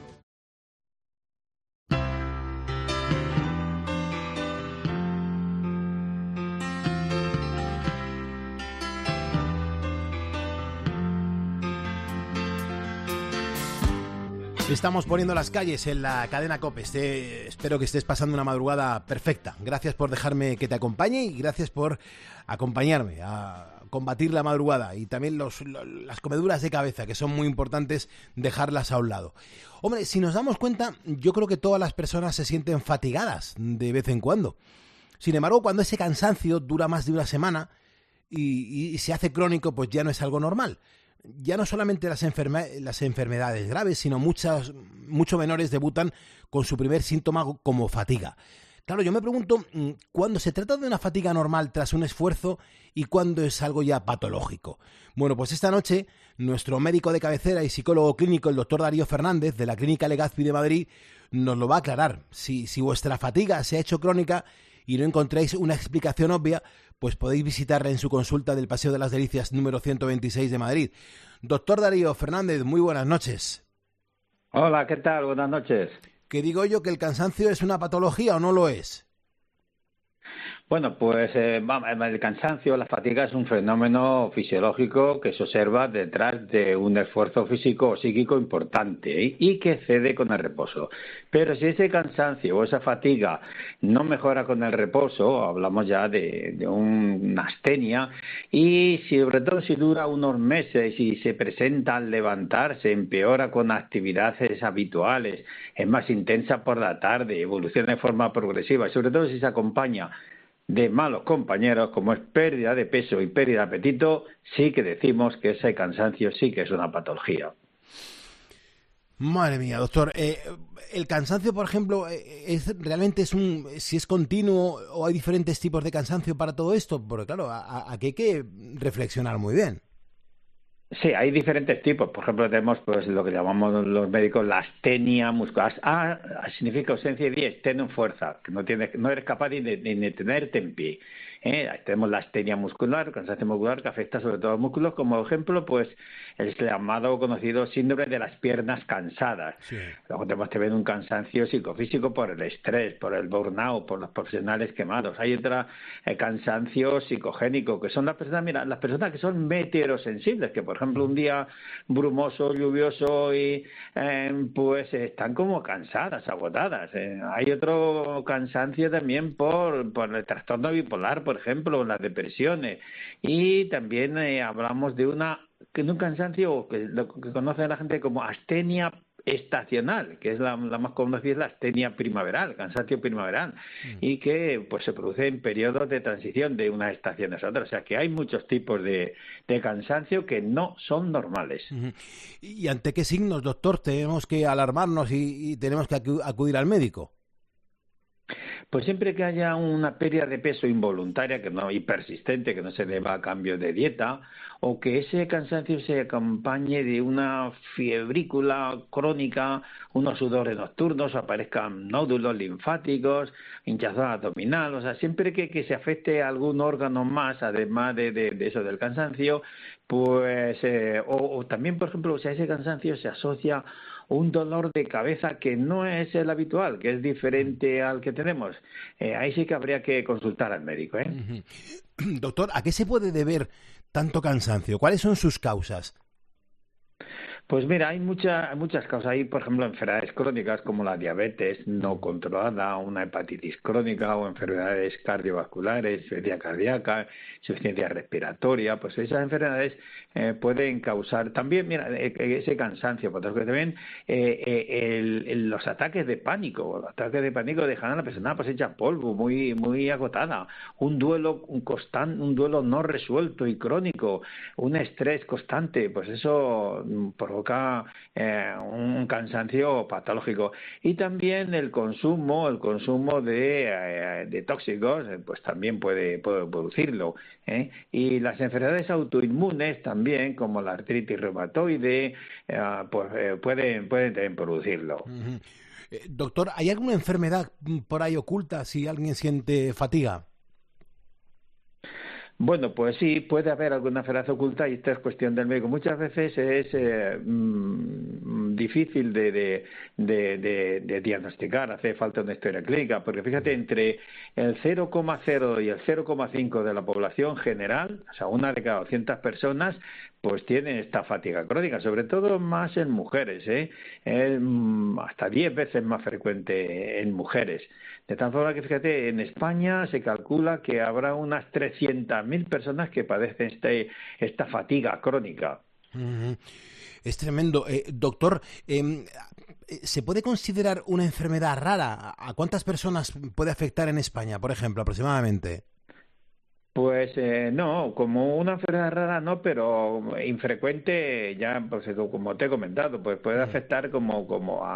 Estamos poniendo las calles en la cadena COPE. Espero que estés pasando una madrugada perfecta. Gracias por dejarme que te acompañe y gracias por acompañarme a combatir la madrugada y también las comeduras de cabeza, que son muy importantes dejarlas a un lado. Hombre, si nos damos cuenta, yo creo que todas las personas se sienten fatigadas de vez en cuando. Sin embargo, cuando ese cansancio dura más de una semana y se hace crónico, pues ya no es algo normal. Ya no solamente las enfermedades graves, sino mucho menores debutan con su primer síntoma como fatiga. Claro, yo me pregunto, ¿cuándo se trata de una fatiga normal tras un esfuerzo y cuándo es algo ya patológico? Bueno, pues esta noche, nuestro médico de cabecera y psicólogo clínico, el doctor Darío Fernández, de la Clínica Legazpi de Madrid, nos lo va a aclarar. Si vuestra fatiga se ha hecho crónica y no encontráis una explicación obvia, pues podéis visitarla en su consulta del Paseo de las Delicias número 126 de Madrid. Doctor Darío Fernández, muy buenas noches. Hola, ¿qué tal? Buenas noches. ¿Qué digo yo, que el cansancio es una patología o no lo es? Bueno, pues el cansancio, la fatiga es un fenómeno fisiológico que se observa detrás de un esfuerzo físico o psíquico importante y que cede con el reposo. Pero si ese cansancio o esa fatiga no mejora con el reposo, hablamos ya de una astenia, y sobre todo si dura unos meses y se presenta al levantarse, empeora con actividades habituales, es más intensa por la tarde, evoluciona de forma progresiva, y sobre todo si se acompaña de malos compañeros, como es pérdida de peso y pérdida de apetito, sí que decimos que ese cansancio sí que es una patología. Madre mía, doctor. El cansancio, por ejemplo, si es continuo o hay diferentes tipos de cansancio para todo esto, porque claro, aquí hay que reflexionar muy bien. Sí, hay diferentes tipos. Por ejemplo, tenemos pues lo que llamamos los médicos la astenia muscular. Significa ausencia de esteno en fuerza, que no eres capaz de tenerte en pie. Tenemos la astenia muscular, cansancio muscular, que afecta sobre todo a los músculos, como ejemplo, pues el llamado conocido síndrome de las piernas cansadas. Sí. Luego tenemos también un cansancio psicofísico por el estrés, por el burnout, por los profesionales quemados. Hay otro cansancio psicogénico, que son las personas que son meteorosensibles, que por ejemplo un día brumoso, lluvioso y pues están como cansadas, agotadas. Hay otro cansancio también por el trastorno bipolar, por ejemplo, las depresiones, y también hablamos de un cansancio que lo que conoce la gente como astenia estacional, que es la más conocida, es la astenia primaveral, cansancio primaveral, y que pues se produce en periodos de transición de unas estaciones a otras. O sea que hay muchos tipos de cansancio que no son normales. ¿Y ante qué signos, doctor, tenemos que alarmarnos y tenemos que acudir al médico? Pues siempre que haya una pérdida de peso involuntaria y persistente, que no se deba a cambio de dieta, o que ese cansancio se acompañe de una fiebrícula crónica, unos sudores nocturnos, aparezcan nódulos linfáticos, hinchazón abdominal, o sea, siempre que se afecte a algún órgano más, además de eso del cansancio, pues, o también, por ejemplo, si a ese cansancio se asocia un dolor de cabeza que no es el habitual, que es diferente al que tenemos, ahí sí que habría que consultar al médico. Doctor, ¿a qué se puede deber tanto cansancio? ¿Cuáles son sus causas? Pues mira, hay muchas causas. Hay, por ejemplo, enfermedades crónicas como la diabetes no controlada, una hepatitis crónica o enfermedades cardiovasculares, insuficiencia cardíaca, insuficiencia respiratoria. Pues esas enfermedades pueden causar también, mira, ese cansancio. Porque también los ataques de pánico. Los ataques de pánico dejan a la persona pues hecha polvo, muy agotada. Un duelo constante, un duelo no resuelto y crónico, un estrés constante, pues eso provoca un cansancio patológico. Y también el consumo de tóxicos pues también puede producirlo, y las enfermedades autoinmunes también, como la artritis reumatoide, pues pueden también producirlo. Doctor, ¿hay alguna enfermedad por ahí oculta si alguien siente fatiga? Bueno, pues sí, puede haber alguna enfermedad oculta y esta es cuestión del médico. Muchas veces es difícil de diagnosticar, hace falta una historia clínica, porque fíjate, entre el 0,0 y el 0,5 de la población general, o sea, 1 de cada 200 personas, pues tiene esta fatiga crónica, sobre todo más en mujeres, hasta 10 veces más frecuente en mujeres. De tal forma que, fíjate, en España se calcula que habrá unas 300.000 personas que padecen esta fatiga crónica. Es tremendo. Doctor, ¿se puede considerar una enfermedad rara? ¿A cuántas personas puede afectar en España, por ejemplo, aproximadamente? Pues no, como una enfermedad rara no, pero infrecuente ya, pues como te he comentado, pues puede afectar como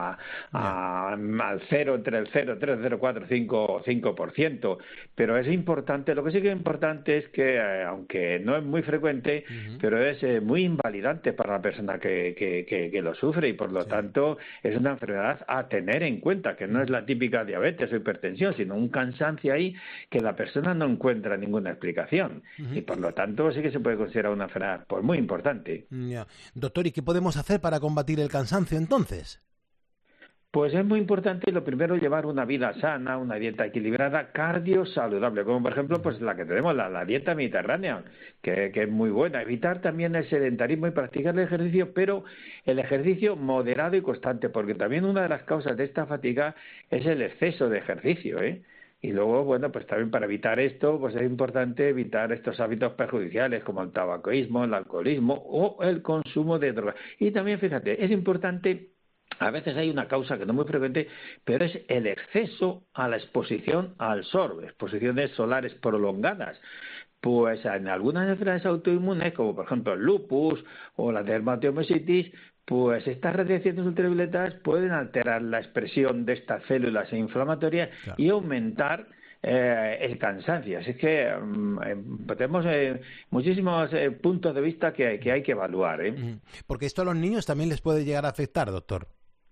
al 0, entre el 0,3, 0,4, 5%. Pero es importante, lo que sí que es importante es que, aunque no es muy frecuente, pero es muy invalidante para la persona que lo sufre y por lo tanto es una enfermedad a tener en cuenta, que no es la típica diabetes o hipertensión, sino un cansancio ahí que la persona no encuentra ninguna explicación. Y por lo tanto sí que se puede considerar una enfermedad pues muy importante. Doctor, ¿y qué podemos hacer para combatir el cansancio entonces? Pues es muy importante, lo primero, llevar una vida sana, una dieta equilibrada, cardio-saludable, como por ejemplo pues la que tenemos, la dieta mediterránea, que es muy buena. Evitar también el sedentarismo y practicar el ejercicio, pero el ejercicio moderado y constante, porque también una de las causas de esta fatiga es el exceso de ejercicio, Y luego, bueno, pues también para evitar esto, pues es importante evitar estos hábitos perjudiciales como el tabaquismo, el alcoholismo o el consumo de drogas. Y también, fíjate, es importante, a veces hay una causa que no es muy frecuente, pero es el exceso a la exposición al sol, exposiciones solares prolongadas. Pues en algunas enfermedades autoinmunes, como por ejemplo el lupus o la dermatomiositis, pues estas radiaciones ultravioletas pueden alterar la expresión de estas células inflamatorias y aumentar el cansancio. Así que tenemos muchísimos puntos de vista que hay que evaluar. Porque esto a los niños también les puede llegar a afectar, doctor.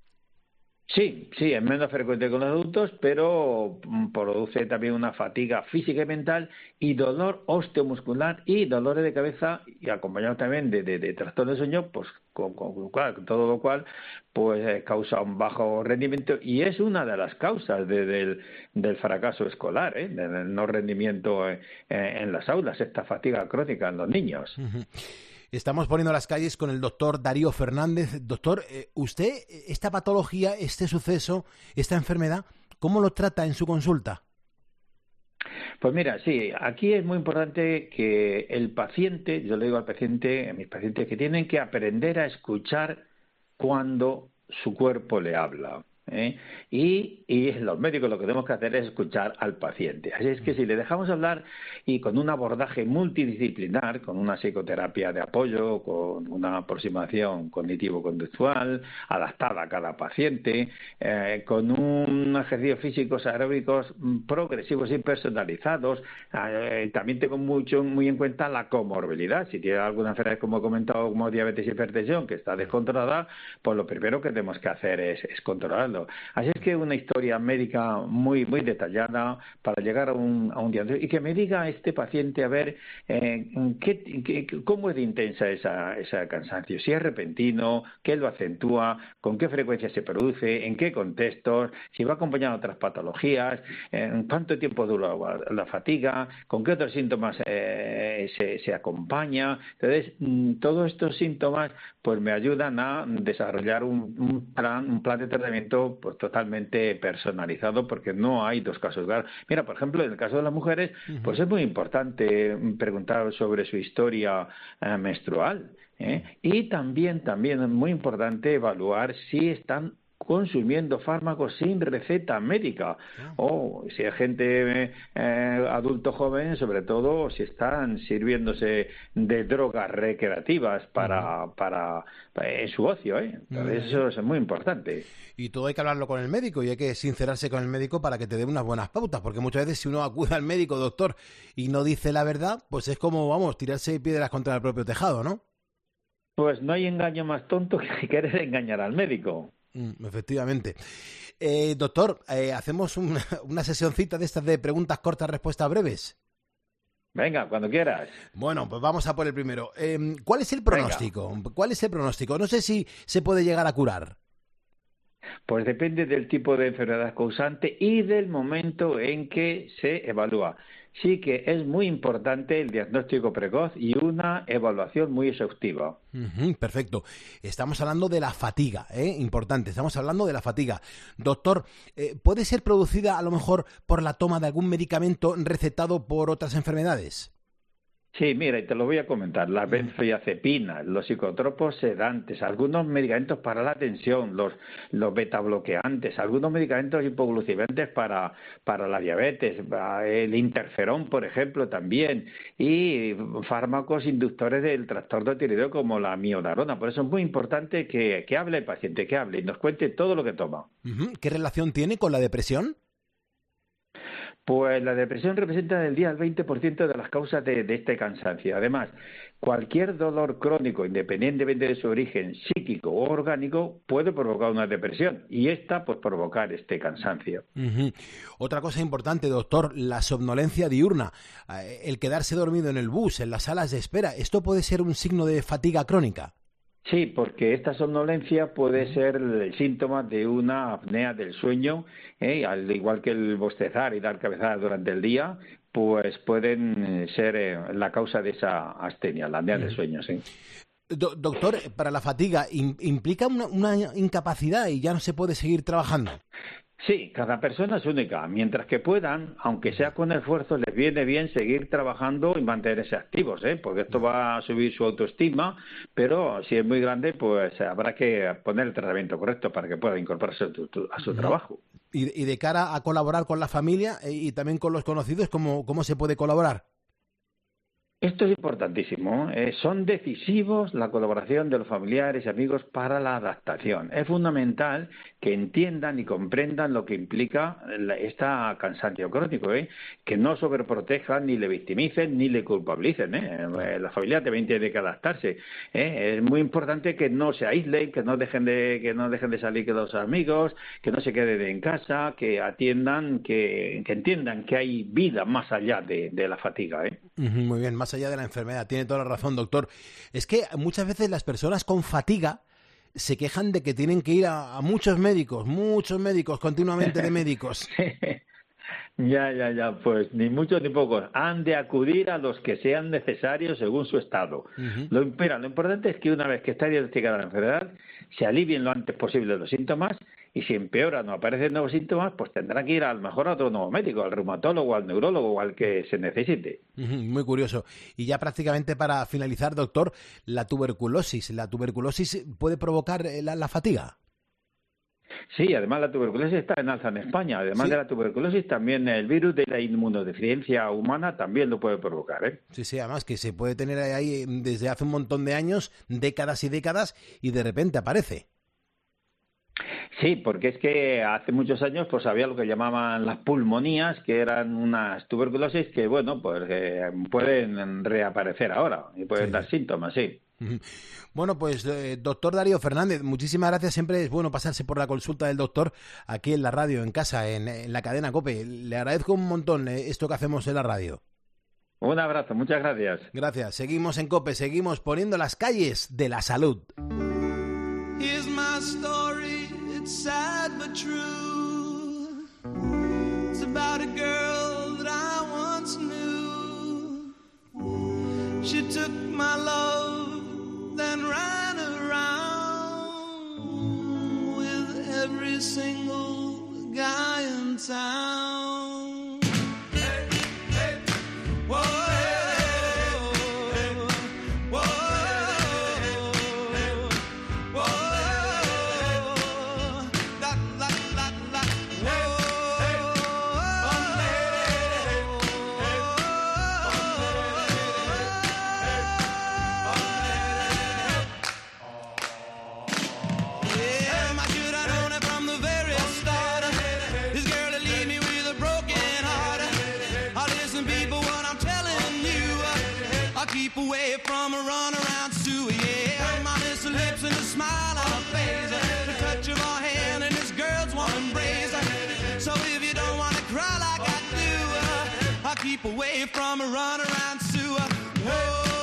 Sí, es menos frecuente con los adultos, pero produce también una fatiga física y mental y dolor osteomuscular y dolores de cabeza y acompañado también de trastornos de sueño, pues con todo lo cual pues causa un bajo rendimiento y es una de las causas del fracaso escolar, del no rendimiento en las aulas, esta fatiga crónica en los niños. Estamos poniendo las calles con el doctor Darío Fernández. Doctor, usted, esta patología, este suceso, esta enfermedad, ¿cómo lo trata en su consulta? Pues mira, sí, aquí es muy importante que el paciente, yo le digo al paciente, a mis pacientes, que tienen que aprender a escuchar cuando su cuerpo le habla. Y los médicos lo que tenemos que hacer es escuchar al paciente. Así es que si le dejamos hablar y con un abordaje multidisciplinar, con una psicoterapia de apoyo, con una aproximación cognitivo-conductual adaptada a cada paciente, con un ejercicio físicos aeróbicos progresivos y personalizados, también tengo muy en cuenta la comorbilidad. Si tiene alguna enfermedad, como he comentado, como diabetes y hipertensión, que está descontrolada, pues lo primero que tenemos que hacer es controlarlo. Así es que una historia médica muy detallada para llegar a un diagnóstico y que me diga este paciente a ver cómo es de intensa esa cansancio, si es repentino, qué lo acentúa, con qué frecuencia se produce, en qué contextos, si va acompañado de otras patologías, cuánto tiempo dura la fatiga, con qué otros síntomas se acompaña. Entonces, todos estos síntomas pues me ayudan a desarrollar un plan de tratamiento pues totalmente personalizado, porque no hay dos casos claros. Mira, por ejemplo, en el caso de las mujeres, pues es muy importante preguntar sobre su historia menstrual, y también es muy importante evaluar si están consumiendo fármacos sin receta médica o si hay gente adulto joven, sobre todo si están sirviéndose de drogas recreativas para en su ocio, Entonces eso es muy importante. Y todo hay que hablarlo con el médico y hay que sincerarse con el médico para que te dé unas buenas pautas, porque muchas veces si uno acude al médico, doctor, y no dice la verdad, pues es como, tirarse piedras contra el propio tejado, ¿no? Pues no hay engaño más tonto que querer engañar al médico. Efectivamente. Doctor, ¿hacemos una sesioncita de estas de preguntas cortas, respuestas breves? Venga, cuando quieras. Bueno, pues vamos a por el primero. ¿Cuál es el pronóstico? Venga. ¿Cuál es el pronóstico? No sé si se puede llegar a curar. Pues depende del tipo de enfermedad causante y del momento en que se evalúa. Sí que es muy importante el diagnóstico precoz y una evaluación muy exhaustiva. Perfecto. Estamos hablando de la fatiga, importante, estamos hablando de la fatiga. Doctor, ¿puede ser producida a lo mejor por la toma de algún medicamento recetado por otras enfermedades? Sí, mira, y te lo voy a comentar. Las benzodiazepinas, los psicotropos sedantes, algunos medicamentos para la tensión, los betabloqueantes, algunos medicamentos hipoglucemiantes para la diabetes, el interferón, por ejemplo, también, y fármacos inductores del trastorno tiroideo como la miodarona. Por eso es muy importante que hable el paciente, que hable y nos cuente todo lo que toma. ¿Qué relación tiene con la depresión? Pues la depresión representa del 10 al 20% de las causas de este cansancio. Además, cualquier dolor crónico, independientemente de su origen psíquico o orgánico, puede provocar una depresión y esta pues provocar este cansancio. Otra cosa importante, doctor, la somnolencia diurna, el quedarse dormido en el bus, en las salas de espera, ¿esto puede ser un signo de fatiga crónica? Sí, porque esta somnolencia puede ser el síntoma de una apnea del sueño, al igual que el bostezar y dar cabezadas durante el día, pues pueden ser la causa de esa astenia, la apnea del sueño, sí. Doctor, para la fatiga, ¿implica una incapacidad y ya no se puede seguir trabajando? Sí, cada persona es única. Mientras que puedan, aunque sea con esfuerzo, les viene bien seguir trabajando y mantenerse activos, porque esto va a subir su autoestima, pero si es muy grande, pues habrá que poner el tratamiento correcto para que pueda incorporarse a su trabajo. Y de cara a colaborar con la familia y también con los conocidos, ¿cómo se puede colaborar? Esto es importantísimo. Son decisivos la colaboración de los familiares y amigos para la adaptación. Es fundamental que entiendan y comprendan lo que implica esta cansancio crónico, que no sobreprotejan, ni le victimicen, ni le culpabilicen. La familia también tiene que adaptarse. Es muy importante que no se aíslen, que no dejen de salir con los amigos, que no se queden en casa, que atiendan, que entiendan que hay vida más allá de la fatiga. Muy bien, más allá de la enfermedad. Tiene toda la razón, doctor. Es que muchas veces las personas con fatiga se quejan de que tienen que ir a muchos médicos, continuamente de médicos. Ya, pues ni muchos ni pocos. Han de acudir a los que sean necesarios según su estado. Lo importante es que una vez que está diagnosticada la enfermedad, se alivien lo antes posible los síntomas y si empeoran o aparecen nuevos síntomas, pues tendrán que ir a lo mejor a otro nuevo médico, al reumatólogo, al neurólogo o al que se necesite. Muy curioso. Y ya prácticamente para finalizar, doctor, la tuberculosis. ¿La tuberculosis puede provocar la fatiga? Sí, además la tuberculosis está en alza en España. Además de la tuberculosis, también el virus de la inmunodeficiencia humana también lo puede provocar. Sí, además que se puede tener ahí desde hace un montón de años, décadas y décadas, y de repente aparece. Sí, porque es que hace muchos años pues había lo que llamaban las pulmonías, que eran unas tuberculosis que, bueno, pues pueden reaparecer ahora y pueden dar síntomas, sí. Bueno, pues doctor Darío Fernández, muchísimas gracias. Siempre es bueno pasarse por la consulta del doctor aquí en la radio, en casa, en la cadena COPE. Le agradezco un montón esto que hacemos en la radio. Un abrazo, muchas gracias. Gracias. Seguimos en COPE, seguimos poniendo las calles de la salud. Here's my story, it's sad but true. It's about a girl that I once knew. She took my love, then ran around with every single guy in town. Hey, hey, whoa. Away from a runaround Sue, yeah. My little lips and a smile on her face, the touch of her hand and this girl's warm embrace. So if you don't want to cry like I do, I'll keep away from a runaround sewer. Whoa.